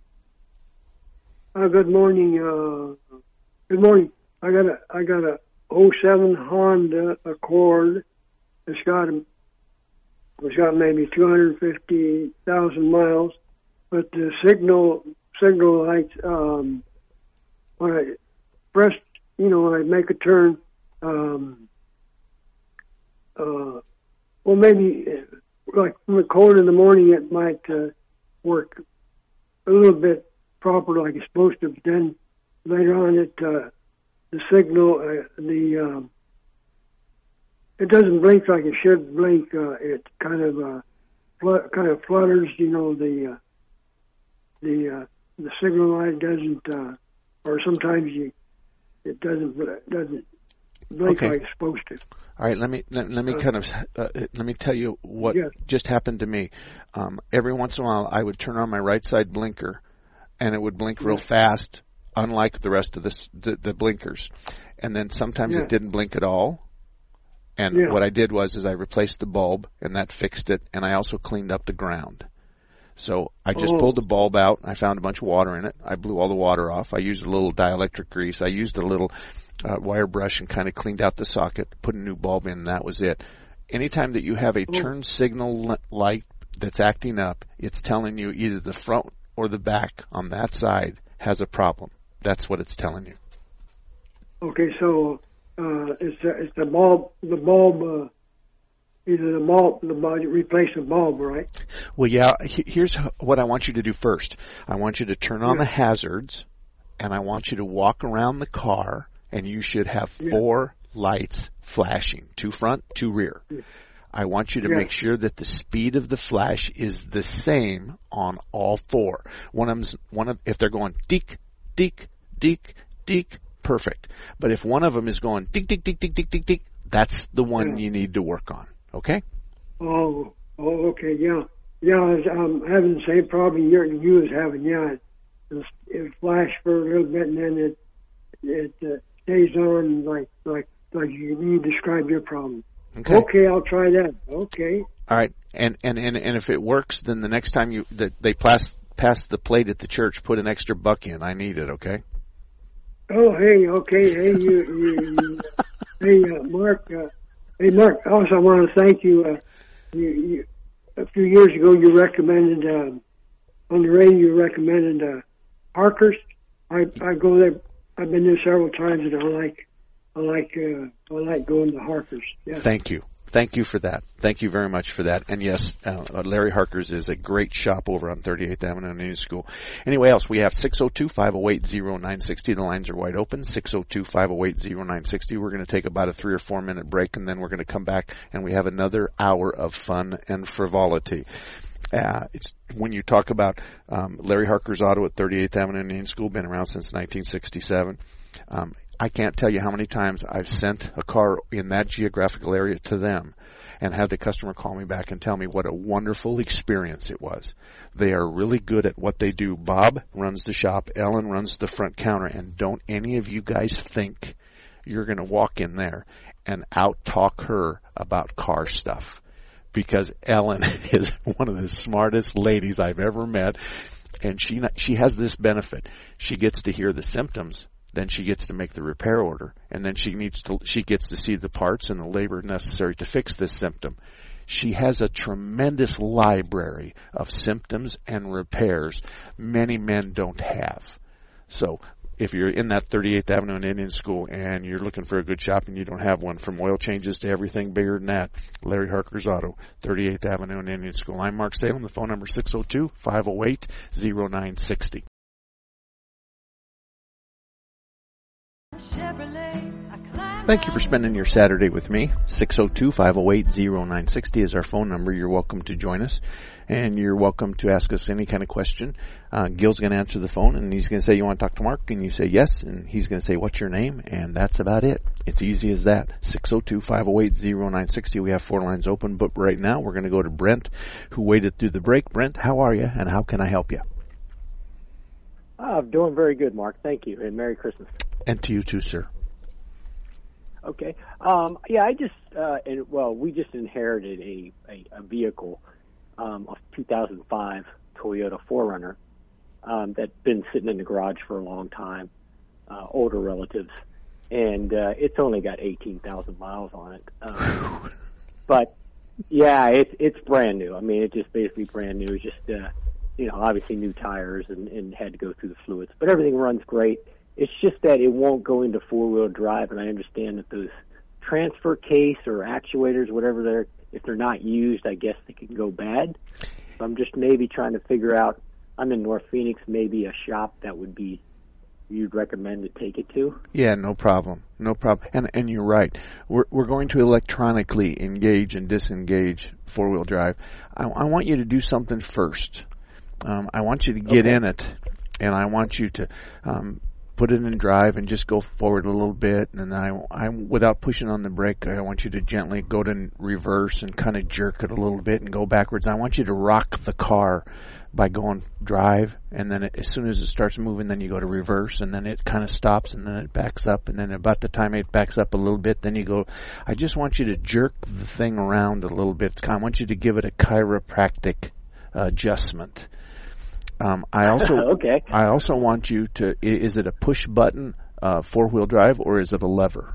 Uh, good morning. Uh, good morning. I got a I got a oh seven Honda Accord. It's got a, it's got maybe two hundred fifty thousand miles, but the signal signal lights um, when I press. You know, when I make a turn, um, uh, well, maybe like from the cold in the morning, it might uh, work a little bit proper like it's supposed to. But then later on, it uh, the signal, uh, the um, it doesn't blink like it should blink. Uh, it kind of uh, fl- kind of flutters. You know, the uh, the uh, the signal light doesn't, uh, or sometimes you. It doesn't doesn't blink okay. like it's supposed to. All right, let me let, let me kind of uh, let me tell you what yes. just happened to me. Um, every once in a while, I would turn on my right side blinker, and it would blink real fast, unlike the rest of the the, the blinkers. And then sometimes yeah. it didn't blink at all. And yeah. what I did was is I replaced the bulb, and that fixed it. And I also cleaned up the ground. So I just oh. pulled the bulb out. I found a bunch of water in it. I blew all the water off. I used a little dielectric grease. I used a little uh, wire brush and kind of cleaned out the socket, put a new bulb in, and that was it. Anytime that you have a oh. turn signal light that's acting up, it's telling you either the front or the back on that side has a problem. That's what it's telling you. Okay, so uh, it's the, it's the bulb, the bulb. Uh, Either the bulb, the bulb, replace the bulb, right? Well, yeah. Here's what I want you to do first. I want you to turn on yeah. the hazards, and I want you to walk around the car, and you should have yeah. four lights flashing, two front, two rear. Yeah. I want you to yeah. make sure that the speed of the flash is the same on all four. One of them's, one of, if they're going deek, deek, deek, deek, perfect. But if one of them is going deek, deek, deek, deek, deek, deek, deek, that's the one yeah. you need to work on. Okay? Oh, oh, okay, yeah. Yeah, I was um, having the same problem you you was having, yeah. it'll, it'll flash for a little bit, and then it it uh, stays on like like like you, you describe your problem. Okay. Okay, I'll try that. Okay. All right, and and and, and if it works, then the next time you that they pass pass the plate at the church, put an extra buck in. I need it. Okay. Oh, hey, okay, hey, you, you, you hey, uh, Mark, uh, hey, Mark. Also, I want to thank you. Uh, you, you. A few years ago, you recommended uh, on the radio. You recommended uh, Harker's. I I go there. I've been there several times, and I like I like uh, I like going to Harker's. Yeah. Thank you. Thank you for that. Thank you very much for that. And yes, uh, Larry Harker's is a great shop over on thirty-eighth Avenue in Union School. Anyway else, we have six oh two, five oh eight, oh nine six oh. The lines are wide open, six oh two, five oh eight, oh nine six oh. We're going to take about a three or four minute break, and then we're going to come back, and we have another hour of fun and frivolity. Uh, it's when you talk about um, Larry Harker's Auto at thirty-eighth Avenue in Union School, been around since nineteen sixty-seven. Um, I can't tell you how many times I've sent a car in that geographical area to them and had the customer call me back and tell me what a wonderful experience it was. They are really good at what they do. Bob runs the shop. Ellen runs the front counter. And don't any of you guys think you're going to walk in there and out-talk her about car stuff, because Ellen is one of the smartest ladies I've ever met, and she she has this benefit. She gets to hear the symptoms. Then she gets to make the repair order, and then she needs to, she gets to see the parts and the labor necessary to fix this symptom. She has a tremendous library of symptoms and repairs many men don't have. So if you're in that thirty-eighth Avenue in Indian School and you're looking for a good shop and you don't have one, from oil changes to everything bigger than that, Larry Harker's Auto, thirty-eighth Avenue in Indian School. I'm Mark Salem. The phone number is six oh two, five oh eight, oh nine six oh. Thank you for spending your Saturday with me. six oh two, five oh eight, oh nine six oh is our phone number. You're welcome to join us, and you're welcome to ask us any kind of question. Uh, Gil's going to answer the phone, and he's going to say, you want to talk to Mark? And you say yes, and he's going to say, what's your name? And that's about it. It's easy as that. six oh two, five oh eight, oh nine six oh. We have four lines open, but right now we're going to go to Brent, who waited through the break. Brent, how are you, and how can I help you? Oh, I'm doing very good, Mark. Thank you, and Merry Christmas. And to you too, sir. Okay. Um, yeah, I just, uh, and, well, we just inherited a, a, a vehicle, um, a two thousand five Toyota four runner, um, that's been sitting in the garage for a long time, uh, older relatives, and, uh, it's only got eighteen thousand miles on it. Um, but, yeah, it's, it's brand new. I mean, it's just basically brand new. It's just, uh, you know, obviously new tires and, and had to go through the fluids, but everything runs great. It's just that it won't go into four-wheel drive, and I understand that those transfer case or actuators, whatever they're, if they're not used, I guess they can go bad. So I'm just maybe trying to figure out, I'm in North Phoenix, maybe a shop that would be, you'd recommend to take it to? Yeah, no problem. No problem. And and you're right. We're we're going to electronically engage and disengage four-wheel drive. I, I want you to do something first. Um, I want you to get okay. in it, and I want you to um, put it in drive and just go forward a little bit, and then I, I, without pushing on the brake, I want you to gently go to reverse and kind of jerk it a little bit and go backwards. I want you to rock the car by going drive, and then it, as soon as it starts moving, then you go to reverse, and then it kind of stops, and then it backs up, and then about the time it backs up a little bit, then you go. I just want you to jerk the thing around a little bit. I want you to give it a chiropractic uh, adjustment. Um, I also okay. I also want you to. Is it a push button uh, four wheel drive, or is it a lever?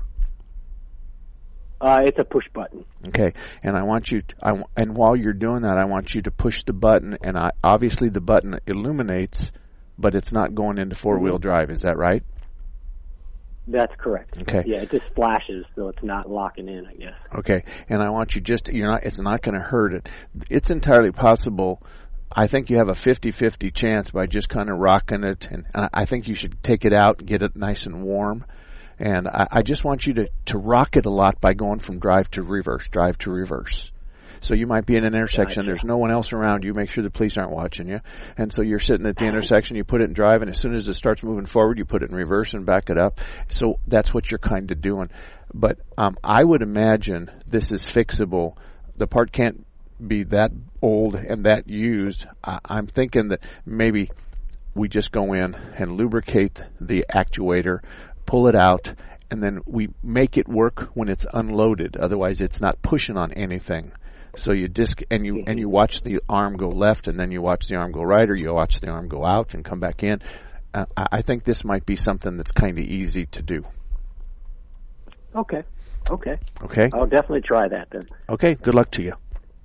Uh, it's a push button. Okay, and I want you. To, I, and while you're doing that, I want you to push the button, and I, obviously the button illuminates, but it's not going into four wheel drive. Is that right? That's correct. Okay. Yeah, it just flashes, so it's not locking in, I guess. Okay, and I want you just. You're not. It's not going to hurt it. It's entirely possible. I think you have a fifty-fifty chance by just kind of rocking it, and I think you should take it out and get it nice and warm. And I, I just want you to, to rock it a lot by going from drive to reverse, drive to reverse. So you might be in an intersection, gotcha. There's no one else around you, make sure the police aren't watching you. And so you're sitting at the intersection, you put it in drive, and as soon as it starts moving forward, you put it in reverse and back it up. So that's what you're kind of doing. But um, I would imagine this is fixable. The part can't be that old and that used. I, I'm thinking that maybe we just go in and lubricate the actuator, pull it out, and then we make it work when it's unloaded. Otherwise, it's not pushing on anything. So you disc and you and you watch the arm go left, and then you watch the arm go right, or you watch the arm go out and come back in. Uh, I think this might be something that's kind of easy to do. Okay. Okay. Okay. I'll definitely try that then. Okay. Good luck to you.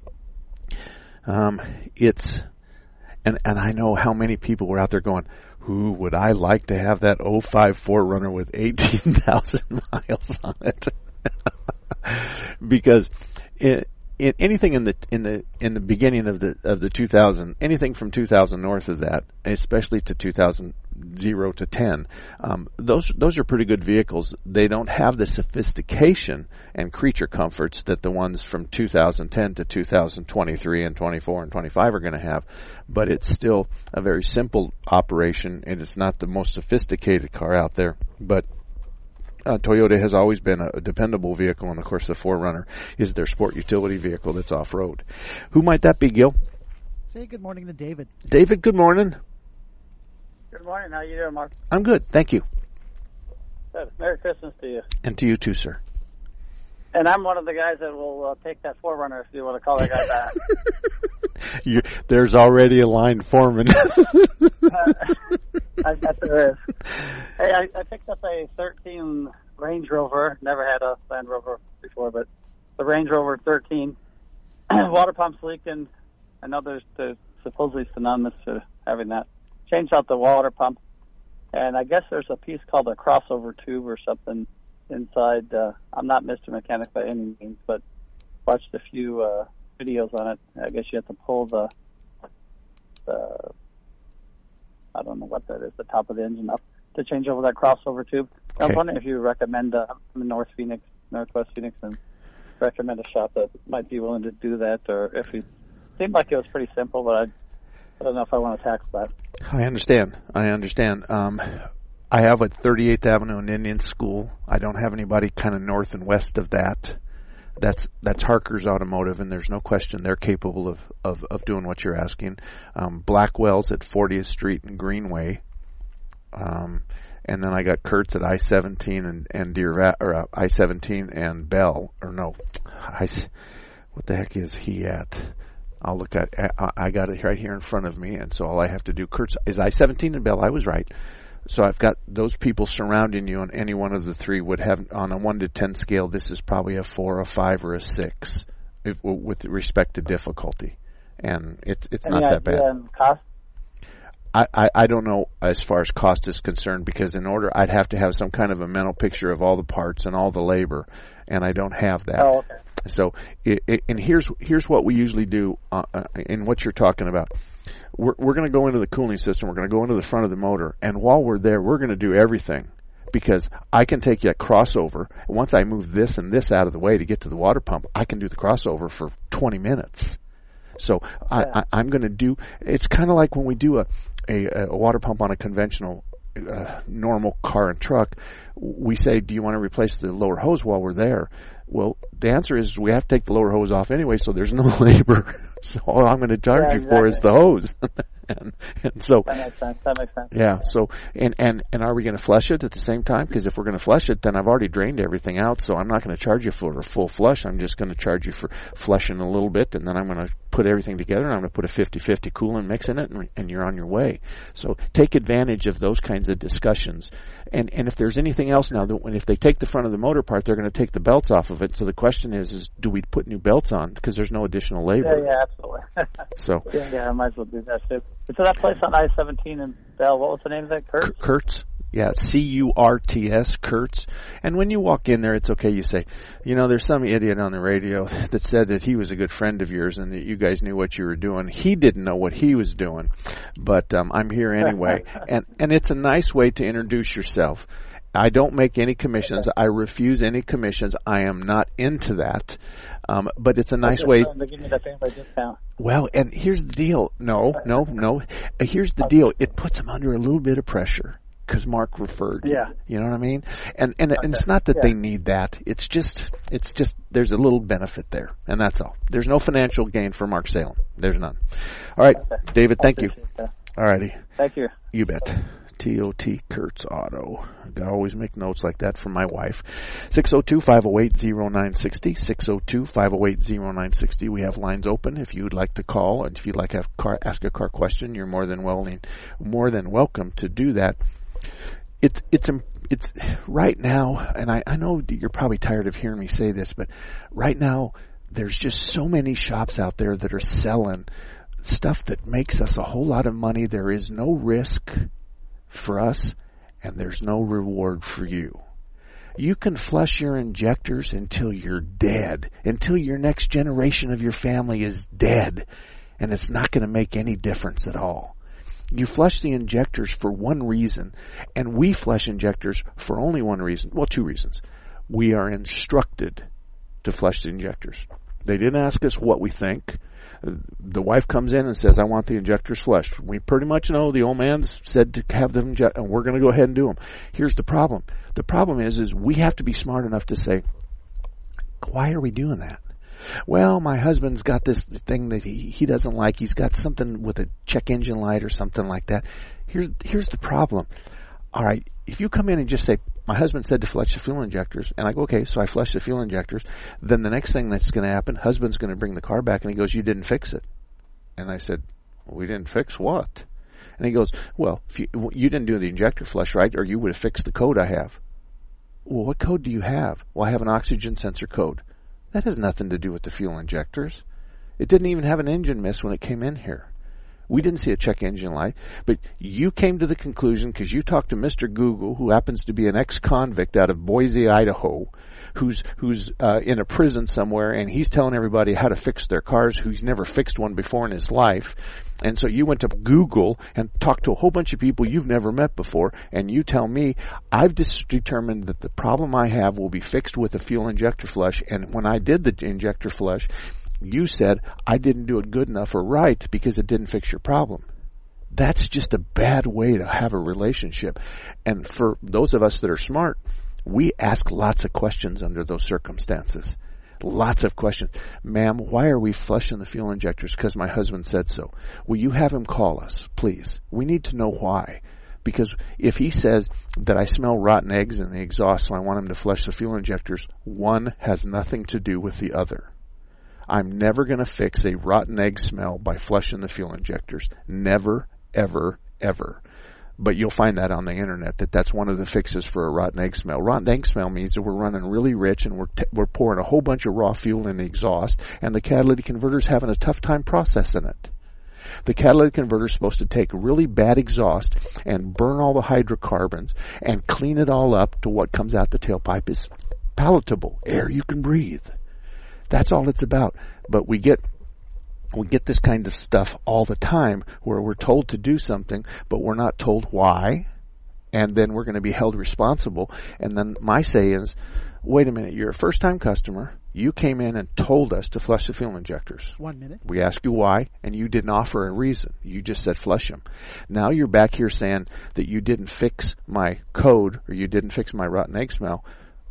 Um, it's and and I know how many people were out there going, "Who would I like to have that oh five four runner with eighteen thousand miles on it?" Because it. In anything in the in the in the beginning of the of the two thousand, anything from two thousand north of that, especially to two thousand zero to ten, um, those those are pretty good vehicles. They don't have the sophistication and creature comforts that the ones from two thousand ten to two thousand twenty-three and twenty-four and twenty-five are going to have, but it's still a very simple operation, and it's not the most sophisticated car out there, but. Uh, Toyota has always been a, a dependable vehicle, and of course the four runner is their sport utility vehicle that's off-road. Who might that be, Gil? Say good morning to David. David, good morning. Good morning. How you doing, Mark? I'm good, thank you. Good. Merry Christmas to you. And to you too, sir. And I'm one of the guys that will uh, take that four runner if you want to call that guy back. you, there's already a line forming. uh, I bet there is. Hey, I, I picked up a thirteen Range Rover. Never had a Land Rover before, but the Range Rover thirteen. Water pump's leaking. I know there's, there's supposedly synonymous to having that. Changed out the water pump, and I guess there's a piece called a crossover tube or something inside. Uh, I'm not Mister Mechanic by any means, but watched a few uh, videos on it. I guess you have to pull the, the, I don't know what that is, the top of the engine up to change over that crossover tube. Okay. I was wondering if you recommend, uh, I'm in North Phoenix, Northwest Phoenix, and recommend a shop that might be willing to do that, or if it seemed like it was pretty simple, but I, I don't know if I want to tax that. I understand. I understand. Um, I have a thirty-eighth Avenue and Indian School. I don't have anybody kind of north and west of that. That's that's Harker's Automotive, and there's no question they're capable of, of, of doing what you're asking. Um, Blackwell's at fortieth Street and Greenway. Um, and then I got Kurtz at I seventeen and, and Deer Va- or uh, I seventeen and Bell. Or no, I, what the heck is he at? I'll look at, I got it right here in front of me, and so all I have to do, Kurtz, is I seventeen and Bell. I was right. So I've got those people surrounding you, and any one of the three would have, on a one to ten scale, this is probably a four, a five, or a six, if, with respect to difficulty. And it, it's Any not that bad. And cost? I, I, I don't know as far as cost is concerned, because in order, I'd have to have some kind of a mental picture of all the parts and all the labor, and I don't have that. Oh, okay. So, it, it, and here's here's what we usually do uh, uh, in what you're talking about. We're, we're going to go into the cooling system. We're going to go into the front of the motor. And while we're there, we're going to do everything, because I can take you a crossover. Once I move this and this out of the way to get to the water pump, I can do the crossover for twenty minutes. So I, I, I'm going to do, it's kind of like when we do a, a, a water pump on a conventional uh, normal car and truck. We say, do you want to replace the lower hose while we're there? Well, the answer is we have to take the lower hose off anyway, so there's no labor. So all I'm going to charge yeah, you exactly. for is the hose. and, and so that makes sense. That makes sense. Yeah. So and and and are we going to flush it at the same time? Because if we're going to flush it, then I've already drained everything out. So I'm not going to charge you for a full flush. I'm just going to charge you for flushing a little bit, and then I'm going to put everything together, and I'm going to put a fifty-fifty coolant mix in it, and, and you're on your way. So take advantage of those kinds of discussions. And and if there's anything else now, that when if they take the front of the motor part, they're going to take the belts off of it. So the question is, is do we put new belts on? Because there's no additional labor. Yeah, yeah, absolutely. So yeah, yeah, I might as well do that too. So that place on I seventeen in Bell, what was the name of that? Kurtz? Kurtz. Yeah, C U R T S, Kurtz. And when you walk in there, it's okay. You say, you know, there's some idiot on the radio that said that he was a good friend of yours and that you guys knew what you were doing. He didn't know what he was doing, but um, I'm here anyway. and and it's a nice way to introduce yourself. I don't make any commissions. I refuse any commissions. I am not into that. Um, but it's a nice way. They give me that family discount. Well, and here's the deal. No, no, no. Here's the deal. It puts them under a little bit of pressure because Mark referred. Yeah. You know what I mean? And and, okay. and it's not that yeah. they need that. It's just it's just there's a little benefit there, and that's all. There's no financial gain for Mark Salem. There's none. All right, okay. David. Thank you. That. All righty. Thank you. You bet. T O T Kurtz Auto. I always make notes like that for my wife. six oh two, five oh eight, oh nine six oh. six oh two, five oh eight, oh nine six oh. We have lines open. If you'd like to call and if you'd like to have car, ask a car question, you're more than willing, more than welcome to do that. It, it's it's right now, and I, I know that you're probably tired of hearing me say this, but right now there's just so many shops out there that are selling stuff that makes us a whole lot of money. There is no risk for us, and there's no reward for you. You can flush your injectors until you're dead, until your next generation of your family is dead, and it's not going to make any difference at all. You flush the injectors for one reason, and we flush injectors for only one reason. Well, two reasons. We are instructed to flush the injectors. They didn't ask us what we think. The wife comes in and says, I want the injectors flushed. We pretty much know the old man said to have them inject, and we're going to go ahead and do them. Here's the problem. The problem is, is we have to be smart enough to say, why are we doing that? Well, my husband's got this thing that he, he doesn't like. He's got something with a check engine light or something like that. Here's, here's the problem. All right, if you come in and just say, my husband said to flush the fuel injectors, and I go, okay, so I flush the fuel injectors, then the next thing that's going to happen, husband's going to bring the car back, and he goes, you didn't fix it. And I said, well, we didn't fix what? And he goes, well, if you, you didn't do the injector flush right, or you would have fixed the code I have. Well, what code do you have? Well, I have an oxygen sensor code. That has nothing to do with the fuel injectors. It didn't even have an engine miss when it came in here. We didn't see a check engine light, but you came to the conclusion because you talked to Mister Google, who happens to be an ex-convict out of Boise, Idaho, who's who's uh, in a prison somewhere, and he's telling everybody how to fix their cars, who's never fixed one before in his life. And so you went to Google and talked to a whole bunch of people you've never met before, and you tell me, I've just determined that the problem I have will be fixed with a fuel injector flush, and when I did the injector flush, you said I didn't do it good enough or right because it didn't fix your problem. That's just a bad way to have a relationship. And for those of us that are smart, we ask lots of questions under those circumstances. Lots of questions. Ma'am, why are we flushing the fuel injectors? Because my husband said so. Will you have him call us, please? We need to know why. Because if he says that I smell rotten eggs in the exhaust, so I want him to flush the fuel injectors, one has nothing to do with the other. I'm never going to fix a rotten egg smell by flushing the fuel injectors. Never, ever, ever. But you'll find that on the internet, that that's one of the fixes for a rotten egg smell. Rotten egg smell means that we're running really rich and we're t- we're pouring a whole bunch of raw fuel in the exhaust, and the catalytic converter's having a tough time processing it. The catalytic converter is supposed to take really bad exhaust and burn all the hydrocarbons and clean it all up to what comes out the tailpipe is palatable, air you can breathe. That's all it's about. But we get we get this kind of stuff all the time where we're told to do something, but we're not told why, and then we're going to be held responsible. And then my say is, wait a minute, you're a first-time customer. You came in and told us to flush the fuel injectors. One minute. We asked you why, and you didn't offer a reason. You just said flush them. Now you're back here saying that you didn't fix my code or you didn't fix my rotten egg smell.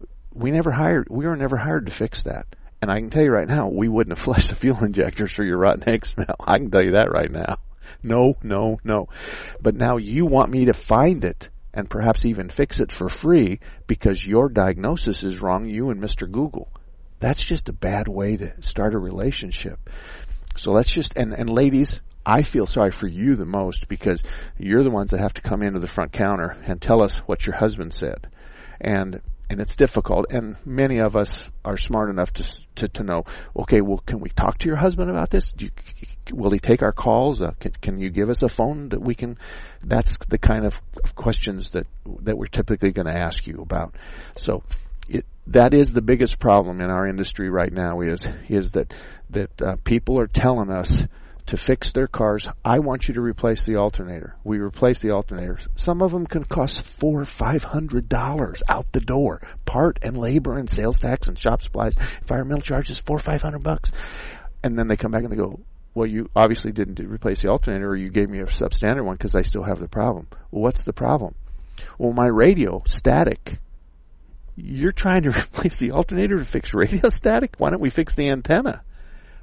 We never hired. We were never hired to fix that. And I can tell you right now, we wouldn't have flushed the fuel injectors for your rotten egg smell. I can tell you that right now. No, no, no. But now you want me to find it and perhaps even fix it for free because your diagnosis is wrong, you and Mister Google. That's just a bad way to start a relationship. So let's just, and, and ladies, I feel sorry for you the most because you're the ones that have to come into the front counter and tell us what your husband said. And And it's difficult, and many of us are smart enough to to, to know, okay, well, can we talk to your husband about this? Do you, will he take our calls? Uh, can, can you give us a phone that we can? That's the kind of questions that that we're typically going to ask you about. So it, that is the biggest problem in our industry right now is is that that uh, people are telling us to fix their cars. I want you to replace the alternator. We replace the alternators. Some of them can cost four or five hundred dollars out the door. Part and labor and sales tax and shop supplies, environmental charges, four or five hundred bucks. And then they come back and they go, well, you obviously didn't replace the alternator, or you gave me a substandard one because I still have the problem. Well, what's the problem? Well, my radio, static. You're trying to replace the alternator to fix radio static? Why don't we fix the antenna?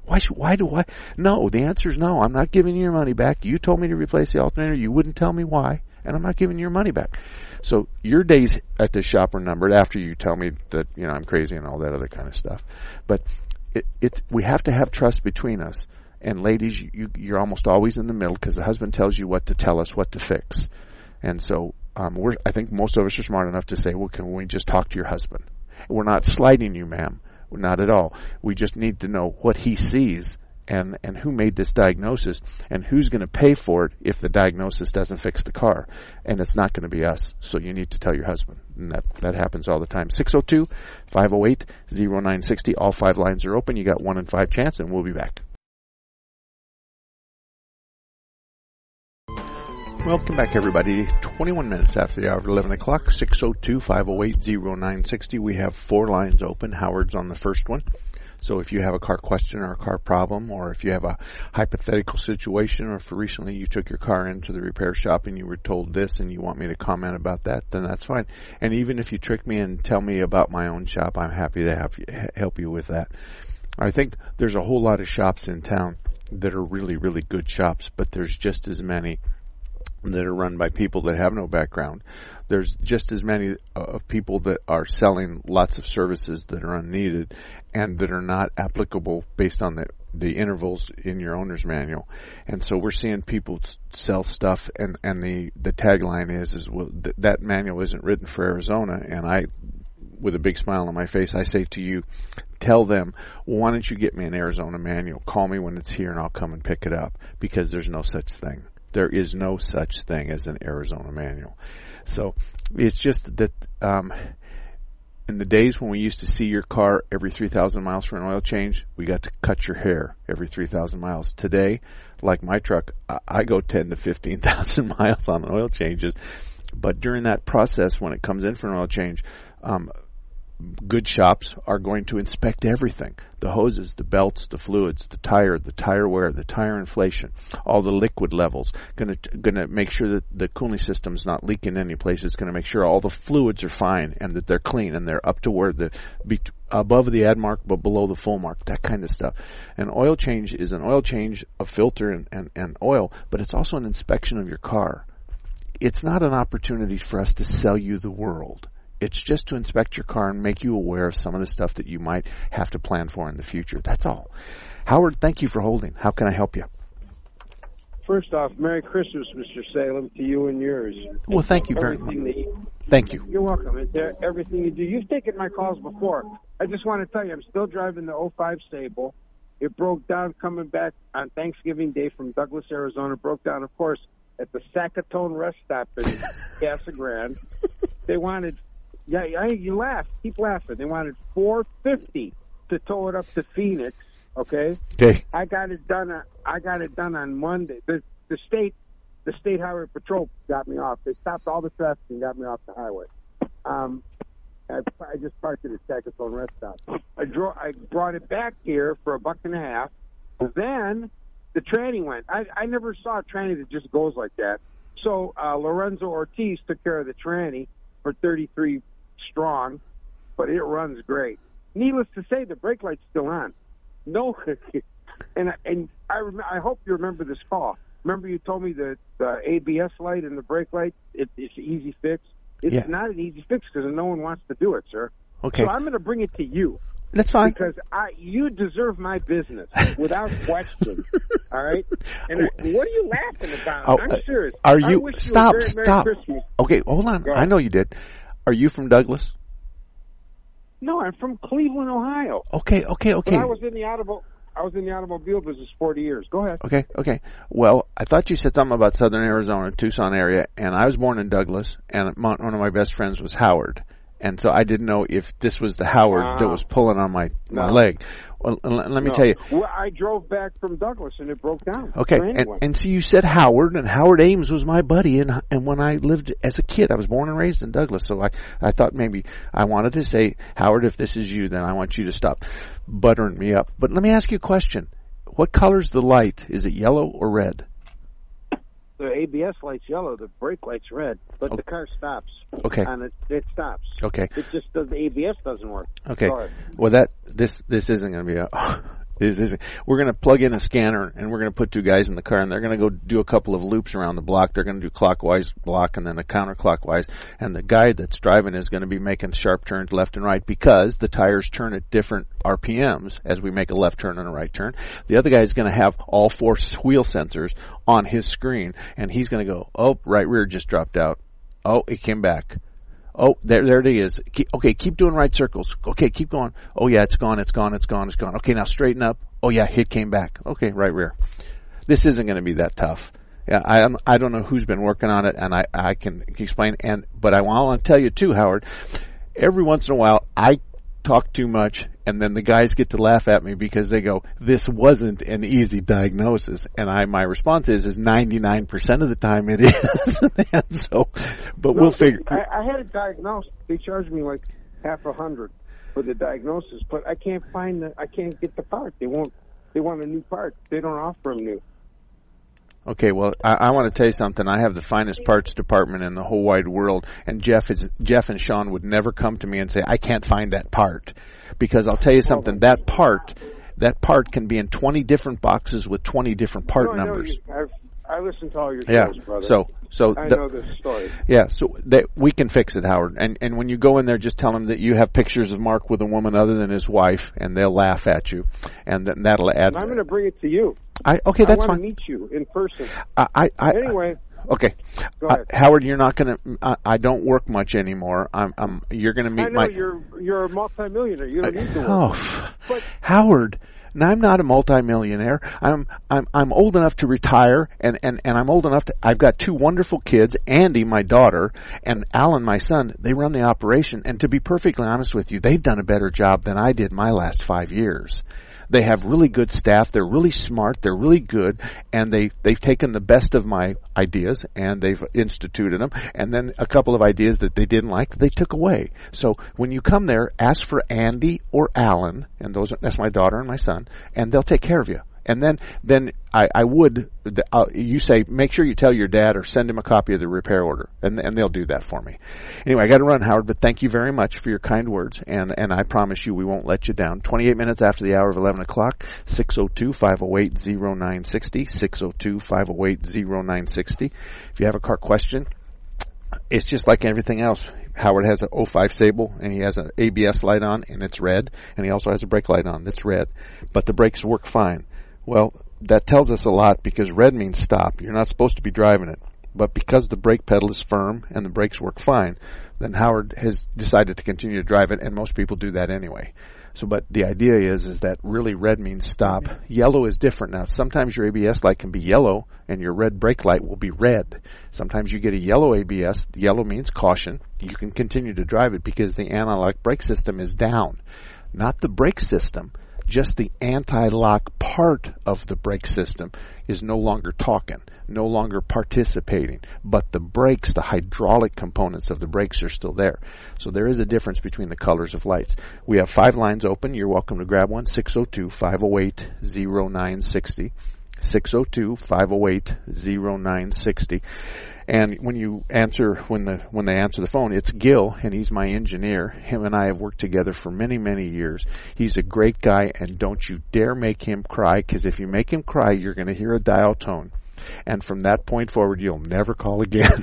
Why should, why do I? No, the answer is no. I'm not giving you your money back. You told me to replace the alternator. You wouldn't tell me why, and I'm not giving you your money back. So your days at this shop are numbered after you tell me that, you know, I'm crazy and all that other kind of stuff. But it, it's, we have to have trust between us. And ladies, you, you're almost always in the middle because the husband tells you what to tell us, what to fix. And so um, we're, I think most of us are smart enough to say, well, can we just talk to your husband? We're not slighting you, ma'am. Not at all. We just need to know what he sees and, and who made this diagnosis and who's going to pay for it if the diagnosis doesn't fix the car. And it's not going to be us. So you need to tell your husband. And that, that happens all the time. six oh two, five oh eight, oh nine six oh. All five lines are open. You got one in five chance, and we'll be back. Welcome back, everybody. twenty-one minutes after the hour of eleven o'clock, six oh two, five oh eight, oh nine six oh. We have four lines open. Howard's on the first one. So if you have a car question or a car problem, or if you have a hypothetical situation, or if recently you took your car into the repair shop and you were told this and you want me to comment about that, then that's fine. And even if you trick me and tell me about my own shop, I'm happy to have you, help you with that. I think there's a whole lot of shops in town that are really, really good shops, but there's just as many that are run by people that have no background. There's just as many of people that are selling lots of services that are unneeded and that are not applicable based on the the intervals in your owner's manual. And so we're seeing people sell stuff, and and the the tagline is is well, th- that manual isn't written for Arizona. And I, with a big smile on my face, I say to you, tell them, well, why don't you get me an Arizona manual? Call me when it's here and I'll come and pick it up, because there's no such thing. There is no such thing as an Arizona manual. So it's just that um, in the days when we used to see your car every three thousand miles for an oil change, we got to cut your hair every three thousand miles. Today, like my truck, I go ten to fifteen thousand miles on oil changes. But during that process, when it comes in for an oil change, um, good shops are going to inspect everything. The hoses, the belts, the fluids, the tire, the tire wear, the tire inflation, all the liquid levels. Going to going to make sure that the cooling system's not leaking any place. It's going to make sure all the fluids are fine and that they're clean and they're up to where the be, above the ad mark but below the full mark, that kind of stuff. An oil change is an oil change of filter and, and, and oil, but it's also an inspection of your car. It's not an opportunity for us to sell you the world. It's just to inspect your car and make you aware of some of the stuff that you might have to plan for in the future. That's all. Howard, thank you for holding. How can I help you? First off, Merry Christmas, Mister Salem, to you and yours. Well, thank you very much. You, thank you. You're welcome. It's everything you do. You've taken my calls before. I just want to tell you, I'm still driving the oh five Sable. It broke down coming back on Thanksgiving Day from Douglas, Arizona. It broke down, of course, at the Sackatone rest stop in Casa Grande. They wanted... Yeah, yeah, you laugh. Keep laughing. They wanted four fifty to tow it up to Phoenix. Okay. Okay. I got it done. On, I got it done on Monday. The the state, the state highway patrol got me off. They stopped all the traffic and got me off the highway. Um, I, I just parked it at Sackatone rest stop. I drove. I brought it back here for a buck and a half. Then the tranny went. I I never saw a tranny that just goes like that. So uh, Lorenzo Ortiz took care of the tranny for thirty-three strong, but it runs great. Needless to say, the brake light's still on. No, and and I rem- I hope you remember this call. Remember you told me that the A B S light and the brake light, it, it's an easy fix. It's yeah. not an easy fix because no one wants to do it, sir. Okay. So I'm going to bring it to you. That's fine. Because I, you deserve my business without question. All right? And I, what are you laughing about? Oh, I'm serious. Are I you? wish Stop! You a very stop! Merry Christmas. Okay, hold on. I know you did. Are you from Douglas? No, I'm from Cleveland, Ohio. Okay, okay, okay. But I was in the automobile. I was in the automobile business forty years. Go ahead. Okay, okay. Well, I thought you said something about Southern Arizona, Tucson area, and I was born in Douglas, and one of my best friends was Howard, and so I didn't know if this was the Howard uh, that was pulling on my my no. leg. Well, let me no. tell you. Well, I drove back from Douglas and it broke down. Okay, and, and so you said Howard, and Howard Ames was my buddy, and and when I lived as a kid, I was born and raised in Douglas, so I, I thought maybe I wanted to say, Howard, if this is you, then I want you to stop buttering me up. But let me ask you a question. What color's the light? Is it yellow or red? The A B S light's yellow, the brake light's red, but okay. the car stops. Okay. And it, it stops. Okay. It just does, the A B S doesn't work. Okay. Sorry. Well, that this this isn't going to be a Is, is we're going to plug in a scanner and we're going to put two guys in the car and they're going to go do a couple of loops around the block. They're going to do clockwise block and then a counterclockwise. And the guy that's driving is going to be making sharp turns left and right because the tires turn at different R P Ms as we make a left turn and a right turn. The other guy is going to have all four wheel sensors on his screen and he's going to go, oh, right rear just dropped out. Oh, it came back. Oh, there, there it is. Keep, okay, keep doing right circles. Okay, keep going. Oh yeah, it's gone, it's gone, it's gone, it's gone. Okay, now straighten up. Oh yeah, it came back. Okay, right rear. This isn't going to be that tough. Yeah, I I don't know who's been working on it, and I I can explain. And but I want to tell you too, Howard. Every once in a while, I talk too much, and then the guys get to laugh at me because they go, "This wasn't an easy diagnosis." And I, my response is, "Is ninety-nine percent of the time it is." And so, but no, we'll figure. I, I had it diagnosed. They charged me like half a hundred for the diagnosis, but I can't find the. I can't get the part. They won't. They want a new part. They don't offer them new. Okay, well, I, I want to tell you something. I have the finest parts department in the whole wide world, and Jeff is Jeff and Sean would never come to me and say, "I can't find that part," because I'll tell you something. That part, that part can be in twenty different boxes with twenty different part no, numbers. I, know you, I listen to all your shows, yeah. brother. So, so I the, know this story. Yeah, so that we can fix it, Howard. And and when you go in there, just tell them that you have pictures of Mark with a woman other than his wife, and they'll laugh at you, and then that'll add. And I'm going to bring it to you. I okay, that's I fine. I want to meet you in person. I, I, I anyway. Okay, uh, Howard, you're not going to. I, I don't work much anymore. I'm. I'm you're going to meet I know my. you're you're a multimillionaire. You don't need to work. Oh, but Howard. Now, I'm not a multimillionaire. I'm I'm I'm old enough to retire, and, and, and I'm old enough to. I've got two wonderful kids, Andy, my daughter, and Alan, my son. They run the operation, and to be perfectly honest with you, they've done a better job than I did my last five years. They have really good staff. They're really smart. They're really good, and they they've taken the best of my ideas and they've instituted them. And then a couple of ideas that they didn't like, they took away. So when you come there, ask for Andy or Alan, and those are, that's my daughter and my son, and they'll take care of you. And then, then I, I would, uh, you say, make sure you tell your dad or send him a copy of the repair order, and and they'll do that for me. Anyway, I got to run, Howard, but thank you very much for your kind words, and, and I promise you we won't let you down. twenty-eight minutes after the hour of eleven o'clock, six oh two, five oh eight, oh nine six oh, six oh two, five oh eight, oh nine six oh. If you have a car question, it's just like everything else. Howard has an oh five Sable, and he has an A B S light on, and it's red, and he also has a brake light on that's red, but the brakes work fine. Well, that tells us a lot because red means stop. You're not supposed to be driving it. But because the brake pedal is firm and the brakes work fine, then Howard has decided to continue to drive it, and most people do that anyway. So, but the idea is, is that really red means stop. Yellow is different. Now, sometimes your A B S light can be yellow and your red brake light will be red. Sometimes you get a yellow A B S. Yellow means caution. You can continue to drive it because the anti-lock brake system is down. Not the brake system. Just the anti-lock part of the brake system is no longer talking, no longer participating, but the brakes, the hydraulic components of the brakes are still there. So there is a difference between the colors of lights. We have five lines open. You're welcome to grab one, six oh two, five oh eight, oh nine six oh, six oh two, five oh eight, oh nine six oh. And when you answer, when the when they answer the phone, it's Gil, and he's my engineer. Him and I have worked together for many, many years. He's a great guy, and don't you dare make him cry, because if you make him cry, you're going to hear a dial tone. And from that point forward, you'll never call again.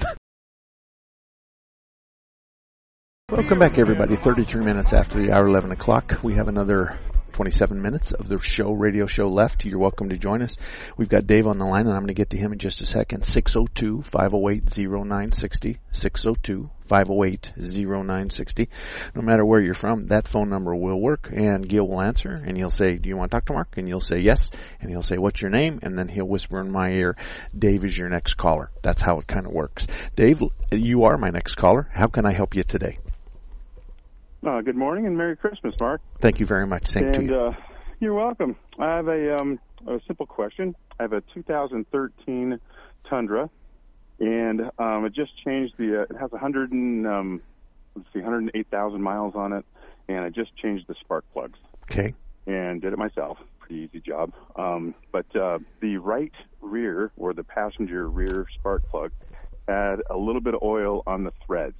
Welcome back, everybody. thirty-three minutes after the hour, eleven o'clock. We have another twenty-seven minutes of the show, radio show left. You're welcome to join us. We've got Dave on the line, and I'm going to get to him in just a second. six oh two, five oh eight, oh nine six oh. six oh two, five oh eight, oh nine six oh. No matter where you're from, that phone number will work, and Gil will answer, and he'll say, do you want to talk to Mark? And you'll say yes, and he'll say, what's your name? And then he'll whisper in my ear, Dave is your next caller. That's how it kind of works. Dave, you are my next caller. How can I help you today? Uh, good morning and Merry Christmas, Mark. Thank you very much. Same and, to you. Uh, you're welcome. I have a, um, a simple question. I have a two thousand thirteen Tundra, and um, it just changed the. Uh, it has one hundred and um, let's see, one hundred eight thousand miles on it, and I just changed the spark plugs. Okay. And did it myself. Pretty easy job. Um, but uh, the right rear, or the passenger rear spark plug, had a little bit of oil on the threads.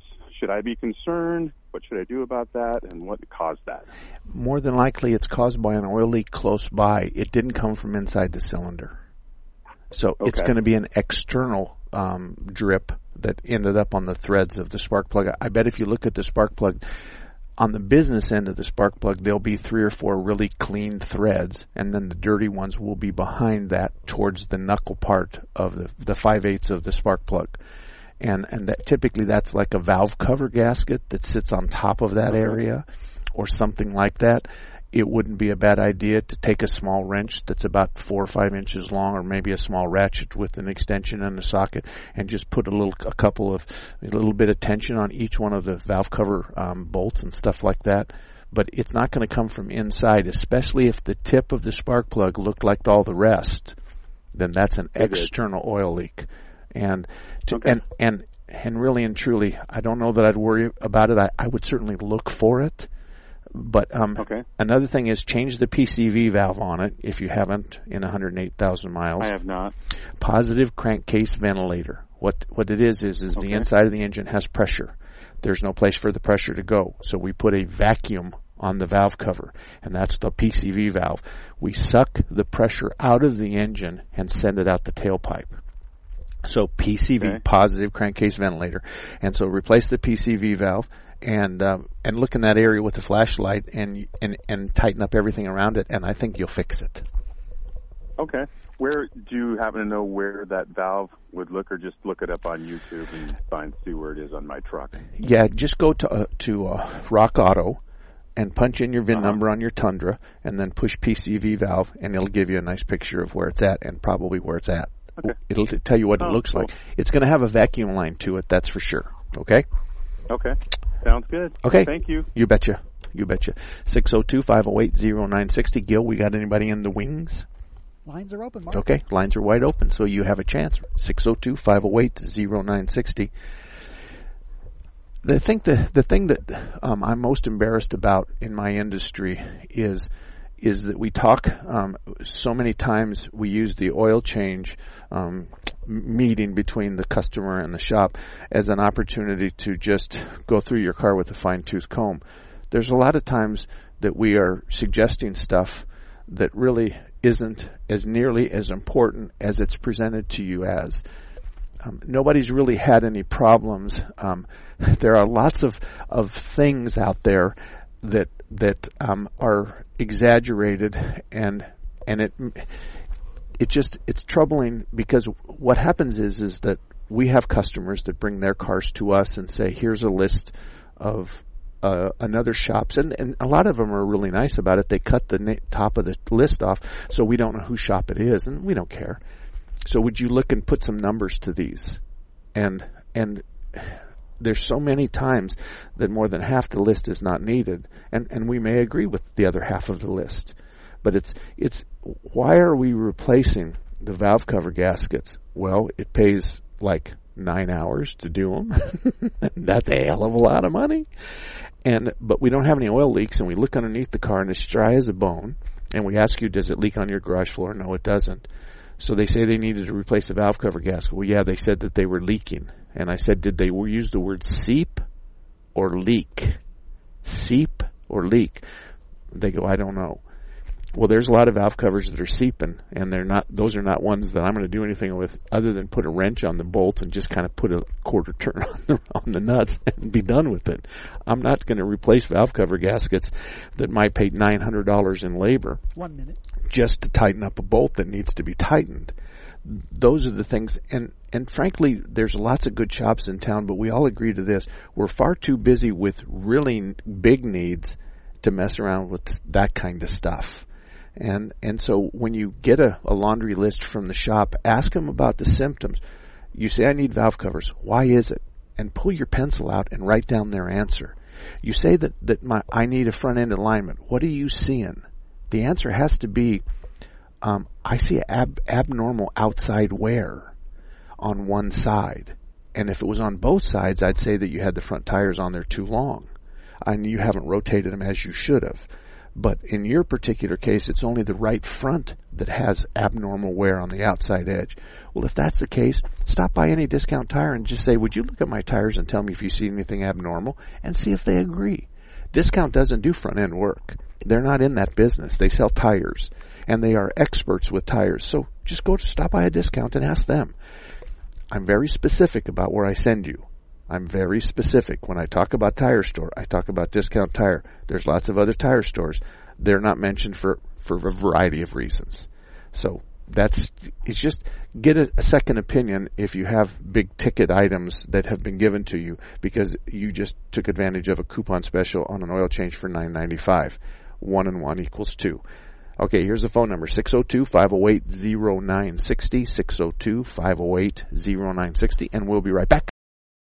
should I be concerned? What should I do about that? And what caused that? More than likely, it's caused by an oil leak close by. It didn't come from inside the cylinder. So okay. It's going to be an external um, drip that ended up on the threads of the spark plug. I bet if you look at the spark plug, on the business end of the spark plug, there'll be three or four really clean threads, and then the dirty ones will be behind that towards the knuckle part of the, the five-eighths of the spark plug. And and that typically that's like a valve cover gasket that sits on top of that area or something like that. It wouldn't be a bad idea to take a small wrench that's about four or five inches long, or maybe a small ratchet with an extension and a socket, and just put a little, a couple of, a little bit of tension on each one of the valve cover um, bolts and stuff like that. But it's not going to come from inside, especially if the tip of the spark plug looked like all the rest. Then that's an external oil leak. And to, okay. and and and really and truly, I don't know that I'd worry about it. I, I would certainly look for it. But um, okay. Another thing is change the P C V valve on it if you haven't in one hundred eight thousand miles. I have not. Positive crankcase ventilator. What what it is is is okay. The inside of the engine has pressure. There's no place for the pressure to go, so we put a vacuum on the valve cover, and that's the P C V valve. We suck the pressure out of the engine and send it out the tailpipe. So P C V, okay. Positive crankcase ventilator. And so replace the P C V valve and uh, and look in that area with a flashlight and, and and tighten up everything around it, and I think you'll fix it. Okay. Where do you happen to know where that valve would look, or just look it up on YouTube and find see where it is on my truck? Yeah, just go to uh, to uh, Rock Auto and punch in your V I N uh-huh. number on your Tundra, and then push P C V valve, and it'll give you a nice picture of where it's at and probably where it's at. Okay. It'll tell you what oh, it looks cool. like. It's going to have a vacuum line to it, that's for sure. Okay? Okay. Sounds good. Okay. Thank you. You betcha. You betcha. six oh two, five oh eight, oh nine six oh. Gil, we got anybody in the wings? Lines are open, Mark. Okay. Lines are wide open, so you have a chance. six oh two, five oh eight, oh nine six oh. The thing, the, the thing that um, I'm most embarrassed about in my industry is is that we talk um, so many times we use the oil change um, meeting between the customer and the shop as an opportunity to just go through your car with a fine-tooth comb. There's a lot of times that we are suggesting stuff that really isn't as nearly as important as it's presented to you as. Um, nobody's really had any problems. Um, there are lots of, of things out there that that um, are exaggerated, and and it it just it's troubling, because what happens is is that we have customers that bring their cars to us and say, here's a list of uh, another shops, and, and a lot of them are really nice about it. They cut the na- top of the list off so we don't know whose shop it is, and we don't care. So would you look and put some numbers to these? And and there's so many times that more than half the list is not needed, and, and we may agree with the other half of the list. But it's it's why are we replacing the valve cover gaskets? Well, it pays like nine hours to do them. That's a hell of a lot of money. And but we don't have any oil leaks, and we look underneath the car and it's dry as a bone. And we ask you, does it leak on your garage floor? No, it doesn't. So they say they needed to replace the valve cover gasket. Well, yeah, they said that they were leaking. And I said, did they use the word seep or leak? Seep or leak? They go, I don't know. Well, there's a lot of valve covers that are seeping, and they're not. Those are not ones that I'm going to do anything with other than put a wrench on the bolt and just kind of put a quarter turn on the, on the nuts and be done with it. I'm not going to replace valve cover gaskets that might pay nine hundred dollars in labor. One minute. Just to tighten up a bolt that needs to be tightened. Those are the things, and, and frankly, there's lots of good shops in town, but we all agree to this. We're far too busy with really big needs to mess around with that kind of stuff. And and so when you get a, a laundry list from the shop, ask them about the symptoms. You say, I need valve covers. Why is it? And pull your pencil out and write down their answer. You say that, that my I need a front end alignment. What are you seeing? The answer has to be, um, I see ab- abnormal outside wear on one side. And if it was on both sides, I'd say that you had the front tires on there too long and you haven't rotated them as you should have. But in your particular case, it's only the right front that has abnormal wear on the outside edge. Well, if that's the case, stop by any Discount Tire and just say, would you look at my tires and tell me if you see anything abnormal, and see if they agree. Discount doesn't do front-end work. They're not in that business. They sell tires, and they are experts with tires. So just go to stop by a Discount and ask them. I'm very specific about where I send you. I'm very specific. When I talk about Tire Store, I talk about Discount Tire. There's lots of other tire stores. They're not mentioned for, for a variety of reasons. So that's, it's just get a, a second opinion if you have big ticket items that have been given to you because you just took advantage of a coupon special on an oil change for nine ninety-five. One and one equals two. Okay, here's the phone number, six oh two, five oh eight, oh nine six oh, six oh two, five oh eight, oh nine six oh, and we'll be right back.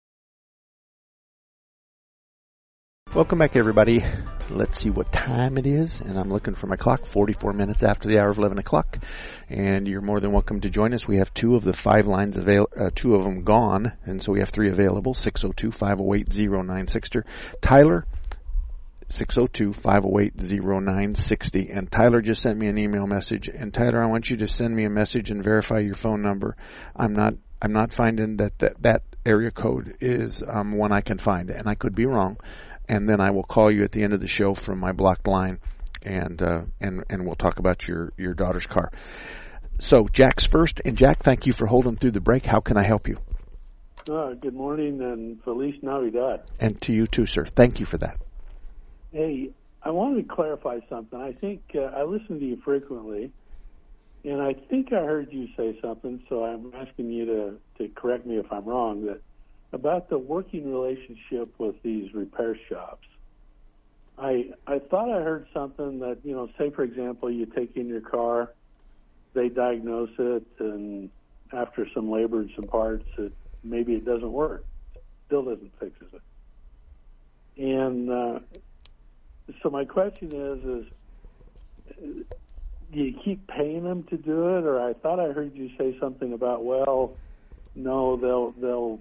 Welcome back, everybody. Let's see what time it is, and I'm looking for my clock, forty-four minutes after the hour of eleven o'clock, and you're more than welcome to join us. We have two of the five lines, avail- uh, two of them gone, and so we have three available, six oh two, five oh eight, oh nine six oh. Tyler, six oh two, five oh eight, oh nine six oh, and Tyler just sent me an email message, and Tyler, I want you to send me a message and verify your phone number. I'm not I'm not finding that that, that area code is um, one I can find, and I could be wrong. And then I will call you at the end of the show from my blocked line, and uh, and and we'll talk about your, your daughter's car. So Jack's first, and Jack, thank you for holding through the break. How can I help you? Uh, good morning and Feliz Navidad. And to you too, sir. Thank you for that. Hey, I wanted to clarify something. I think uh, I listen to you frequently, and I think I heard you say something, so I'm asking you to, to correct me if I'm wrong, that about the working relationship with these repair shops. I I thought I heard something that, you know, say, for example, you take in your car, they diagnose it, and after some labor and some parts, it, maybe it doesn't work. Still doesn't fix it. And uh, so my question is, is do you keep paying them to do it? Or I thought I heard you say something about, well, no, they'll they'll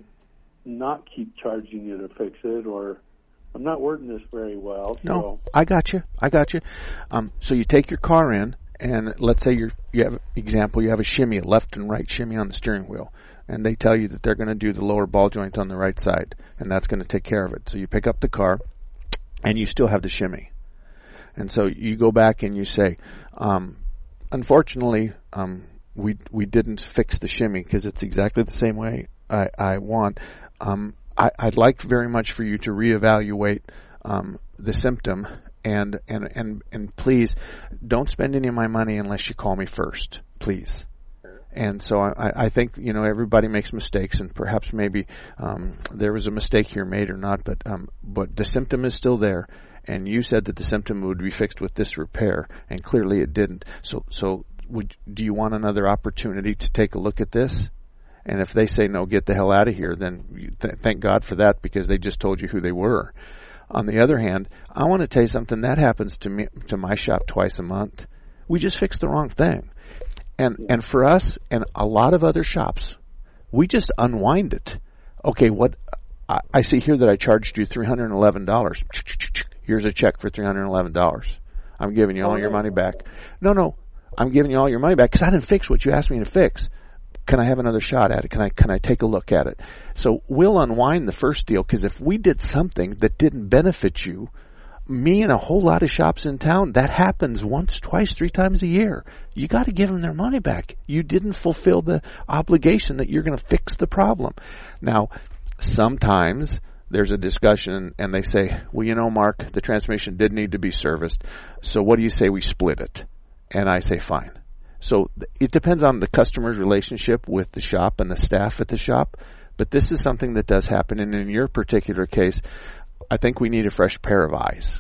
not keep charging you to fix it, or I'm not wording this very well. So. No, I got you. I got you. Um, so you take your car in, and let's say you're, you have, example, you have a shimmy, a left and right shimmy on the steering wheel, and they tell you that they're going to do the lower ball joint on the right side, and that's going to take care of it. So you pick up the car, and you still have the shimmy. And so you go back and you say, um, unfortunately, um, we we didn't fix the shimmy because it's exactly the same way I, I want. Um, I, I'd like very much for you to reevaluate um, the symptom, and, and, and, and please don't spend any of my money unless you call me first, please. And so I, I think, you know, everybody makes mistakes, and perhaps maybe um, there was a mistake here made or not, but um, but the symptom is still there, and you said that the symptom would be fixed with this repair, and clearly it didn't. So so would do you want another opportunity to take a look at this? And if they say, no, get the hell out of here, then th- thank God for that, because they just told you who they were. On the other hand, I want to tell you something. That happens to me, to my shop twice a month. We just fixed the wrong thing. And and for us and a lot of other shops, we just unwind it. Okay, what I, I see here that I charged you three hundred eleven dollars. Here's a check for three hundred eleven dollars. I'm giving you all your money back. No, no, I'm giving you all your money back because I didn't fix what you asked me to fix. Can I have another shot at it? Can I can I take a look at it? So we'll unwind the first deal, because if we did something that didn't benefit you, me and a whole lot of shops in town, that happens once, twice, three times a year. You got to give them their money back. You didn't fulfill the obligation that you're going to fix the problem. Now, sometimes there's a discussion and they say, well, you know, Mark, the transmission did need to be serviced, so what do you say we split it? And I say, fine. So it depends on the customer's relationship with the shop and the staff at the shop, but this is something that does happen, and in your particular case, I think we need a fresh pair of eyes.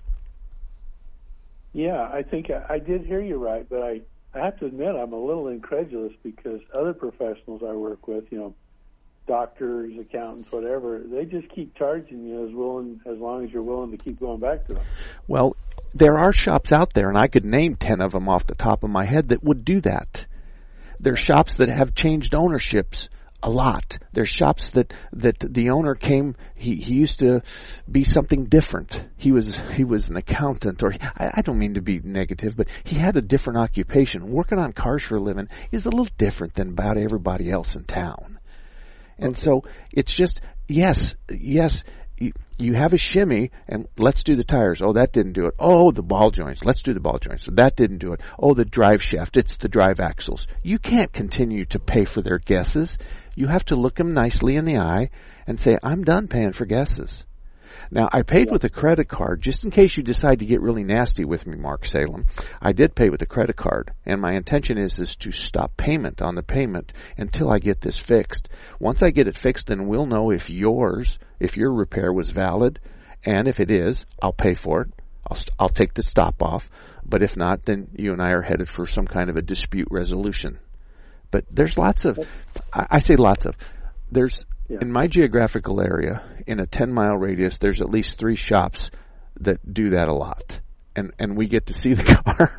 Yeah, I think I, I did hear you right, but I, I have to admit I'm a little incredulous, because other professionals I work with, you know, doctors, accountants, whatever, they just keep charging you as willing as long as you're willing to keep going back to them. Well, there are shops out there, and I could name ten of them off the top of my head, that would do that. There are shops that have changed ownerships A lot. There's shops that, that the owner came, he, he used to be something different. He was, he was an accountant, or, I, I don't mean to be negative, but he had a different occupation. Working on cars for a living is a little different than about everybody else in town. And okay. so, it's just, yes, yes, you, you have a shimmy, and let's do the tires. Oh, that didn't do it. Oh, the ball joints. Let's do the ball joints. So that didn't do it. Oh, the drive shaft. It's the drive axles. You can't continue to pay for their guesses. You have to look them nicely in the eye and say, I'm done paying for guesses. Now, I paid with a credit card, just in case you decide to get really nasty with me, Mark Salem. I did pay with a credit card, and my intention is, is to stop payment on the payment until I get this fixed. Once I get it fixed, then we'll know if yours, if your repair was valid, and if it is, I'll pay for it. I'll, I'll take the stop off, but if not, then you and I are headed for some kind of a dispute resolution. But there's lots of, I, I say lots of, there's, yeah. in my geographical area, in a ten mile radius, there's at least three shops that do that a lot. And, and we get to see the car.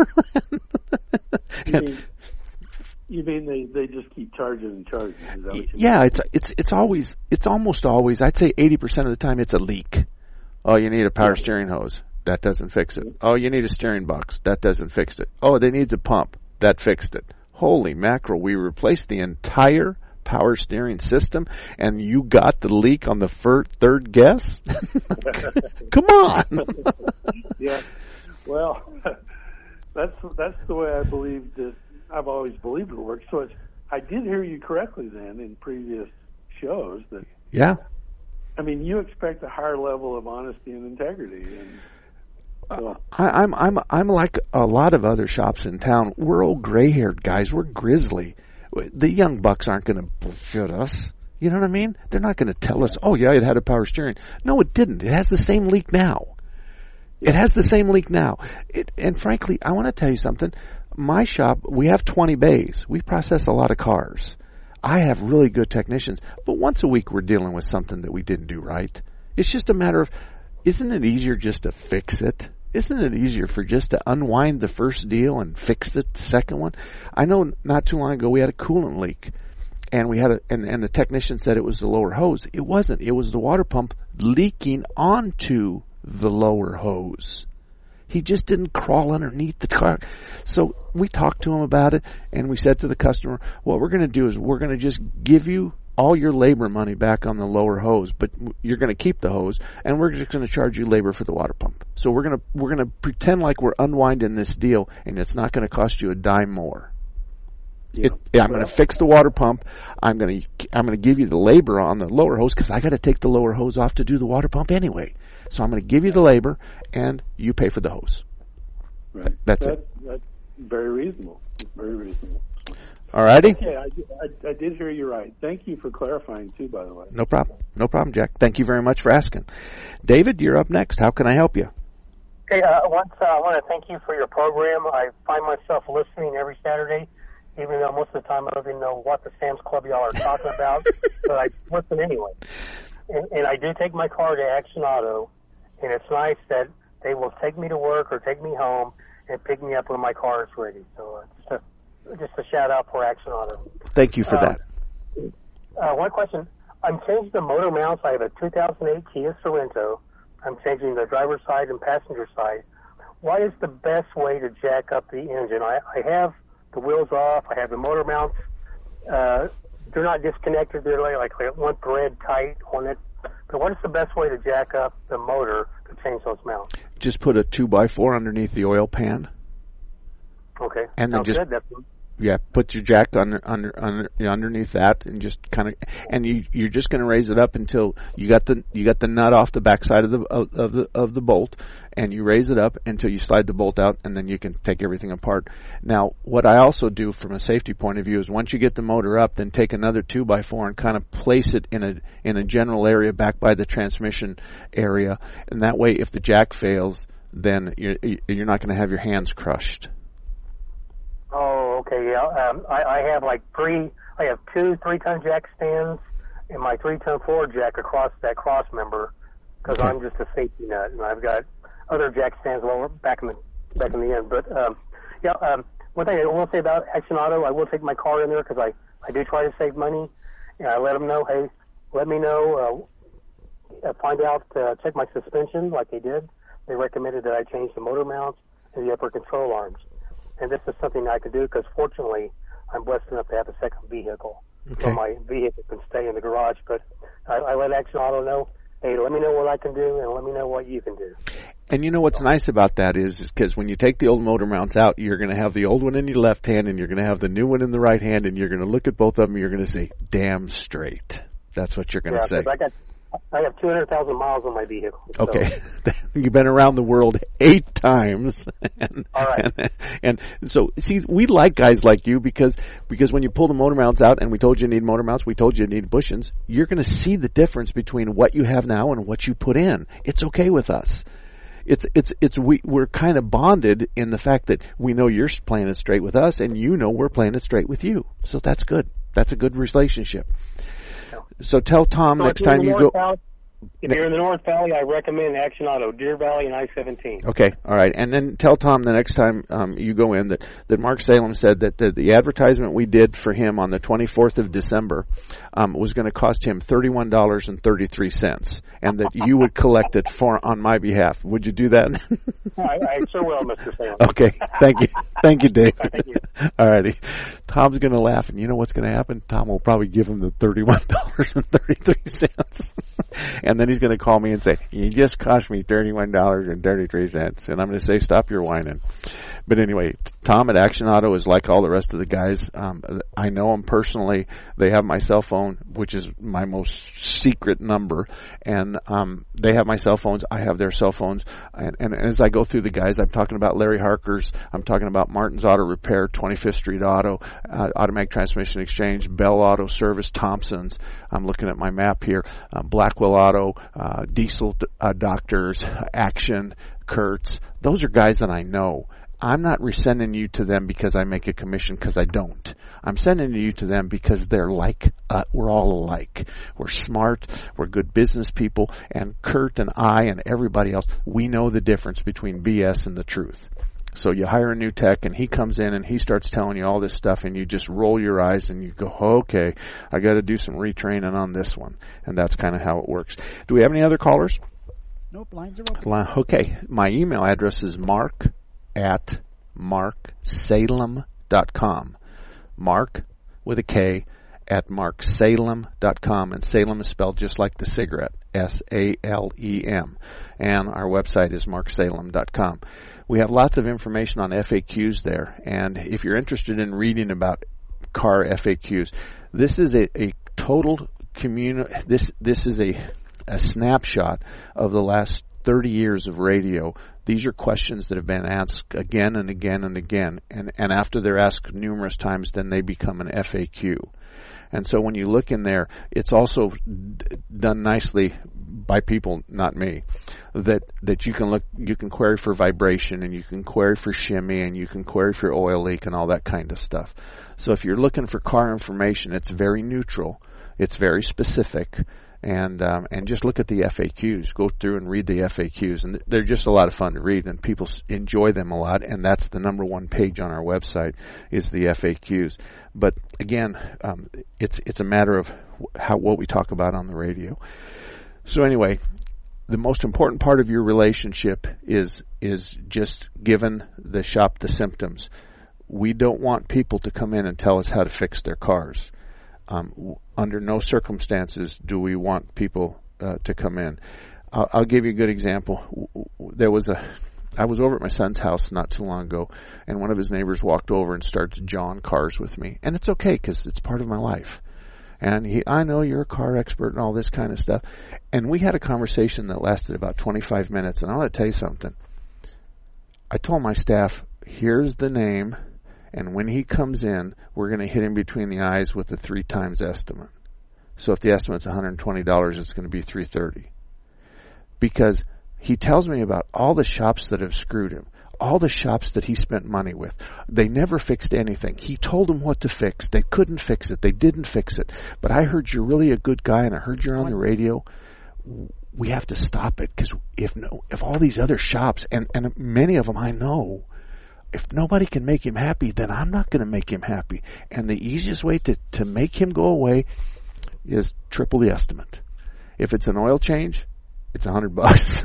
you, mean, you mean they, they just keep charging and charging? Is that what you yeah, mean? it's, it's, it's always, it's almost always, I'd say eighty percent of the time it's a leak. Oh, you need a power yeah. steering hose. That doesn't fix it. Oh, you need a steering box. That doesn't fix it. Oh, they needs a pump. That fixed it. Holy mackerel, we replaced the entire power steering system, and you got the leak on the fir- third guess? Come on. Yeah. Well, that's that's the way I believe that I've always believed it works. So it's, I did hear you correctly then in previous shows that. Yeah. I mean, you expect a higher level of honesty and integrity, and. Uh, I, I'm I'm I'm like a lot of other shops in town. We're old gray-haired guys. We're grizzly. The young bucks aren't going to bullshit us. You know what I mean? They're not going to tell us, "Oh yeah, it had a power steering." No, it didn't. It has the same leak now. It has the same leak now. It, and frankly, I want to tell you something. My shop, we have twenty bays. We process a lot of cars. I have really good technicians, but once a week we're dealing with something that we didn't do right. It's just a matter of, isn't it easier just to fix it? Isn't it easier for just to unwind the first deal and fix the second one? I know not too long ago we had a coolant leak, and we had a and, and the technician said it was the lower hose. It wasn't. It was the water pump leaking onto the lower hose. He just didn't crawl underneath the car. So we talked to him about it, and we said to the customer, what we're going to do is we're going to just give you all your labor money back on the lower hose, but you're going to keep the hose, and we're just going to charge you labor for the water pump. So we're going to we're going to pretend like we're unwinding this deal, and it's not going to cost you a dime more. Yeah. It, yeah, I'm going to fix the water pump. I'm going to I'm going to give you the labor on the lower hose because I got to take the lower hose off to do the water pump anyway. So I'm going to give you the labor, and you pay for the hose. Right. That's that, it. That's very reasonable. It's very reasonable. All righty. Okay, I, I, I did hear you right. Thank you for clarifying, too, by the way. No problem. No problem, Jack. Thank you very much for asking. David, you're up next. How can I help you? Hey, uh, once, uh, I want to thank you for your program. I find myself listening every Saturday, even though most of the time I don't even know what the Sam's Club y'all are talking about, but I listen anyway. And, and I do take my car to Action Auto, and it's nice that they will take me to work or take me home and pick me up when my car is ready. So uh, just a Just a shout out for Action Auto. Thank you for uh, that. Uh, one question. I'm changing the motor mounts. I have a two thousand eight Kia Sorento. I'm changing the driver's side and passenger side. What is the best way to jack up the engine? I, I have the wheels off. I have the motor mounts. Uh, they're not disconnected. They're like, like one thread tight on it. But what is the best way to jack up the motor to change those mounts? Just put a two by four underneath the oil pan. Okay. And then Sounds just good. That's yeah, put your jack under under, under underneath that, and just kind of, and you you're just going to raise it up until you got the you got the nut off the backside of the of, of the of the bolt, and you raise it up until you slide the bolt out, and then you can take everything apart. Now, what I also do from a safety point of view is once you get the motor up, then take another two by four and kind of place it in a in a general area back by the transmission area, and that way, if the jack fails, then you're you're not going to have your hands crushed. Oh, okay, yeah. Um, I, I have like three, I have two three-ton jack stands and my three-ton forward jack across that cross member because okay. I'm just a safety nut, and I've got other jack stands well back in the back in the end. But um, yeah, um, one thing I will say about Action Auto, I will take my car in there because I, I do try to save money, You know, I let them know, hey, let me know, uh, find out, uh, check my suspension like they did. They recommended that I change the motor mounts and the upper control arms. And this is something I can do because, fortunately, I'm blessed enough to have a second vehicle. Okay. So my vehicle can stay in the garage. But I, I let Action Auto know, hey, let me know what I can do and let me know what you can do. And you know what's nice about that is because when you take the old motor mounts out, you're going to have the old one in your left hand and you're going to have the new one in the right hand, and you're going to look at both of them and you're going to say, damn straight. That's what you're going yeah, to say. I got, I have two hundred thousand miles on my vehicle. Okay. So. You've been around the world eight times. And, All right. And, and so, see, we like guys like you because because when you pull the motor mounts out, and we told you you need motor mounts, we told you you need bushings, you're going to see the difference between what you have now and what you put in. It's okay with us. It's it's it's we we're kind of bonded in the fact that we know you're playing it straight with us, and you know we're playing it straight with you. So that's good. That's a good relationship. So tell Tom so next time you go. Valley, if you're in the North Valley, I recommend Action Auto, Deer Valley and I seventeen. Okay, all right, and then tell Tom the next time um, you go in that, that Mark Salem said that the, the advertisement we did for him on the twenty-fourth of December um, was going to cost him thirty-one dollars and thirty-three cents, and that you would collect it for on my behalf. Would you do that? I, I sure will, Mister Salem. Okay, thank you, thank you, Dave. Thank you. All righty, Tom's going to laugh, and you know what's going to happen? Tom will probably give him the thirty-one dollars and thirty-three cents. And then he's going to call me and say, you just cost me thirty-one dollars and thirty-three cents. And I'm going to say, stop your whining. But anyway, Tom at Action Auto is like all the rest of the guys. Um, I know them personally. They have my cell phone, which is my most secret number. And um, they have my cell phones. I have their cell phones. And, and as I go through the guys, I'm talking about Larry Harker's. I'm talking about Martin's Auto Repair, twenty-fifth Street Auto, uh, Automatic Transmission Exchange, Bell Auto Service, Thompson's. I'm looking at my map here. Uh, Blackwell Auto, uh, Diesel uh, Doctors, Action, Kurtz. Those are guys that I know. I'm not resending you to them because I make a commission, because I don't. I'm sending you to them because they're like, uh, we're all alike. We're smart, we're good business people, and Kurt and I and everybody else, we know the difference between B S and the truth. So you hire a new tech, and he comes in and he starts telling you all this stuff, and you just roll your eyes and you go, okay, I got to do some retraining on this one. And that's kind of how it works. Do we have any other callers? Nope, lines are open. Okay, my email address is mark at mark salem dot com. Mark with a K at mark salem dot com, and Salem is spelled just like the cigarette, S A L E M. And our website is mark salem dot com. We have lots of information on F A Qs there, and if you're interested in reading about car F A Qs, this is a, a total communi- this this is a a snapshot of the last thirty years of radio. These are questions that have been asked again and again and again, and, and after they're asked numerous times, then they become an F A Q. And so when you look in there, it's also d- done nicely by people, not me, that that you can look, you can query for vibration, and you can query for shimmy, and you can query for oil leak and all that kind of stuff. So if you're looking for car information, it's very neutral, it's very specific. And um, and just look at the F A Qs. Go through and read the F A Qs, and they're just a lot of fun to read, and people enjoy them a lot. And that's the number one page on our website is the F A Qs. But again, um, it's it's a matter of how what we talk about on the radio. So anyway, the most important part of your relationship is is just giving the shop the symptoms. We don't want people to come in and tell us how to fix their cars. Um, under no circumstances do we want people uh, to come in. I'll, I'll give you a good example. There was a, I was over at my son's house not too long ago, and one of his neighbors walked over and starts jawing cars with me, and it's okay because it's part of my life. And he, I know you're a car expert and all this kind of stuff. And we had a conversation that lasted about twenty-five minutes, and I want to tell you something. I told my staff, here's the name. And when he comes in, we're going to hit him between the eyes with a three times estimate. So if the estimate's one hundred twenty dollars, it's going to be three hundred thirty dollars. Because he tells me about all the shops that have screwed him, all the shops that he spent money with. They never fixed anything. He told them what to fix. They couldn't fix it. They didn't fix it. But I heard you're really a good guy, and I heard you're on the radio. We have to stop it, because if no, if all these other shops, and, and many of them I know, if nobody can make him happy, then I'm not going to make him happy. And the easiest way to, to make him go away, is triple the estimate. If it's an oil change, it's a hundred bucks.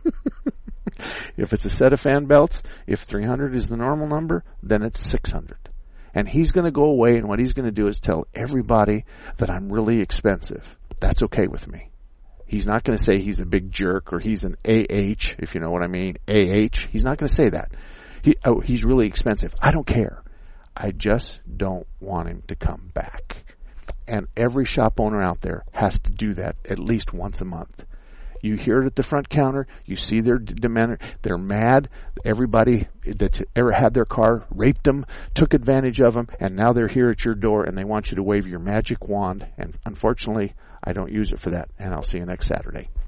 If it's a set of fan belts, if three hundred is the normal number, then it's six hundred. And he's going to go away, and what he's going to do is tell everybody that I'm really expensive. That's okay with me. He's not going to say he's a big jerk or he's an A H, if you know what I mean, A H. He's not going to say that. He, oh, he's really expensive. I don't care. I just don't want him to come back. And every shop owner out there has to do that at least once a month. You hear it at the front counter. You see their demeanor. They're mad. Everybody that's ever had their car raped them, took advantage of them, and now they're here at your door and they want you to wave your magic wand. And unfortunately, I don't use it for that. And I'll see you next Saturday.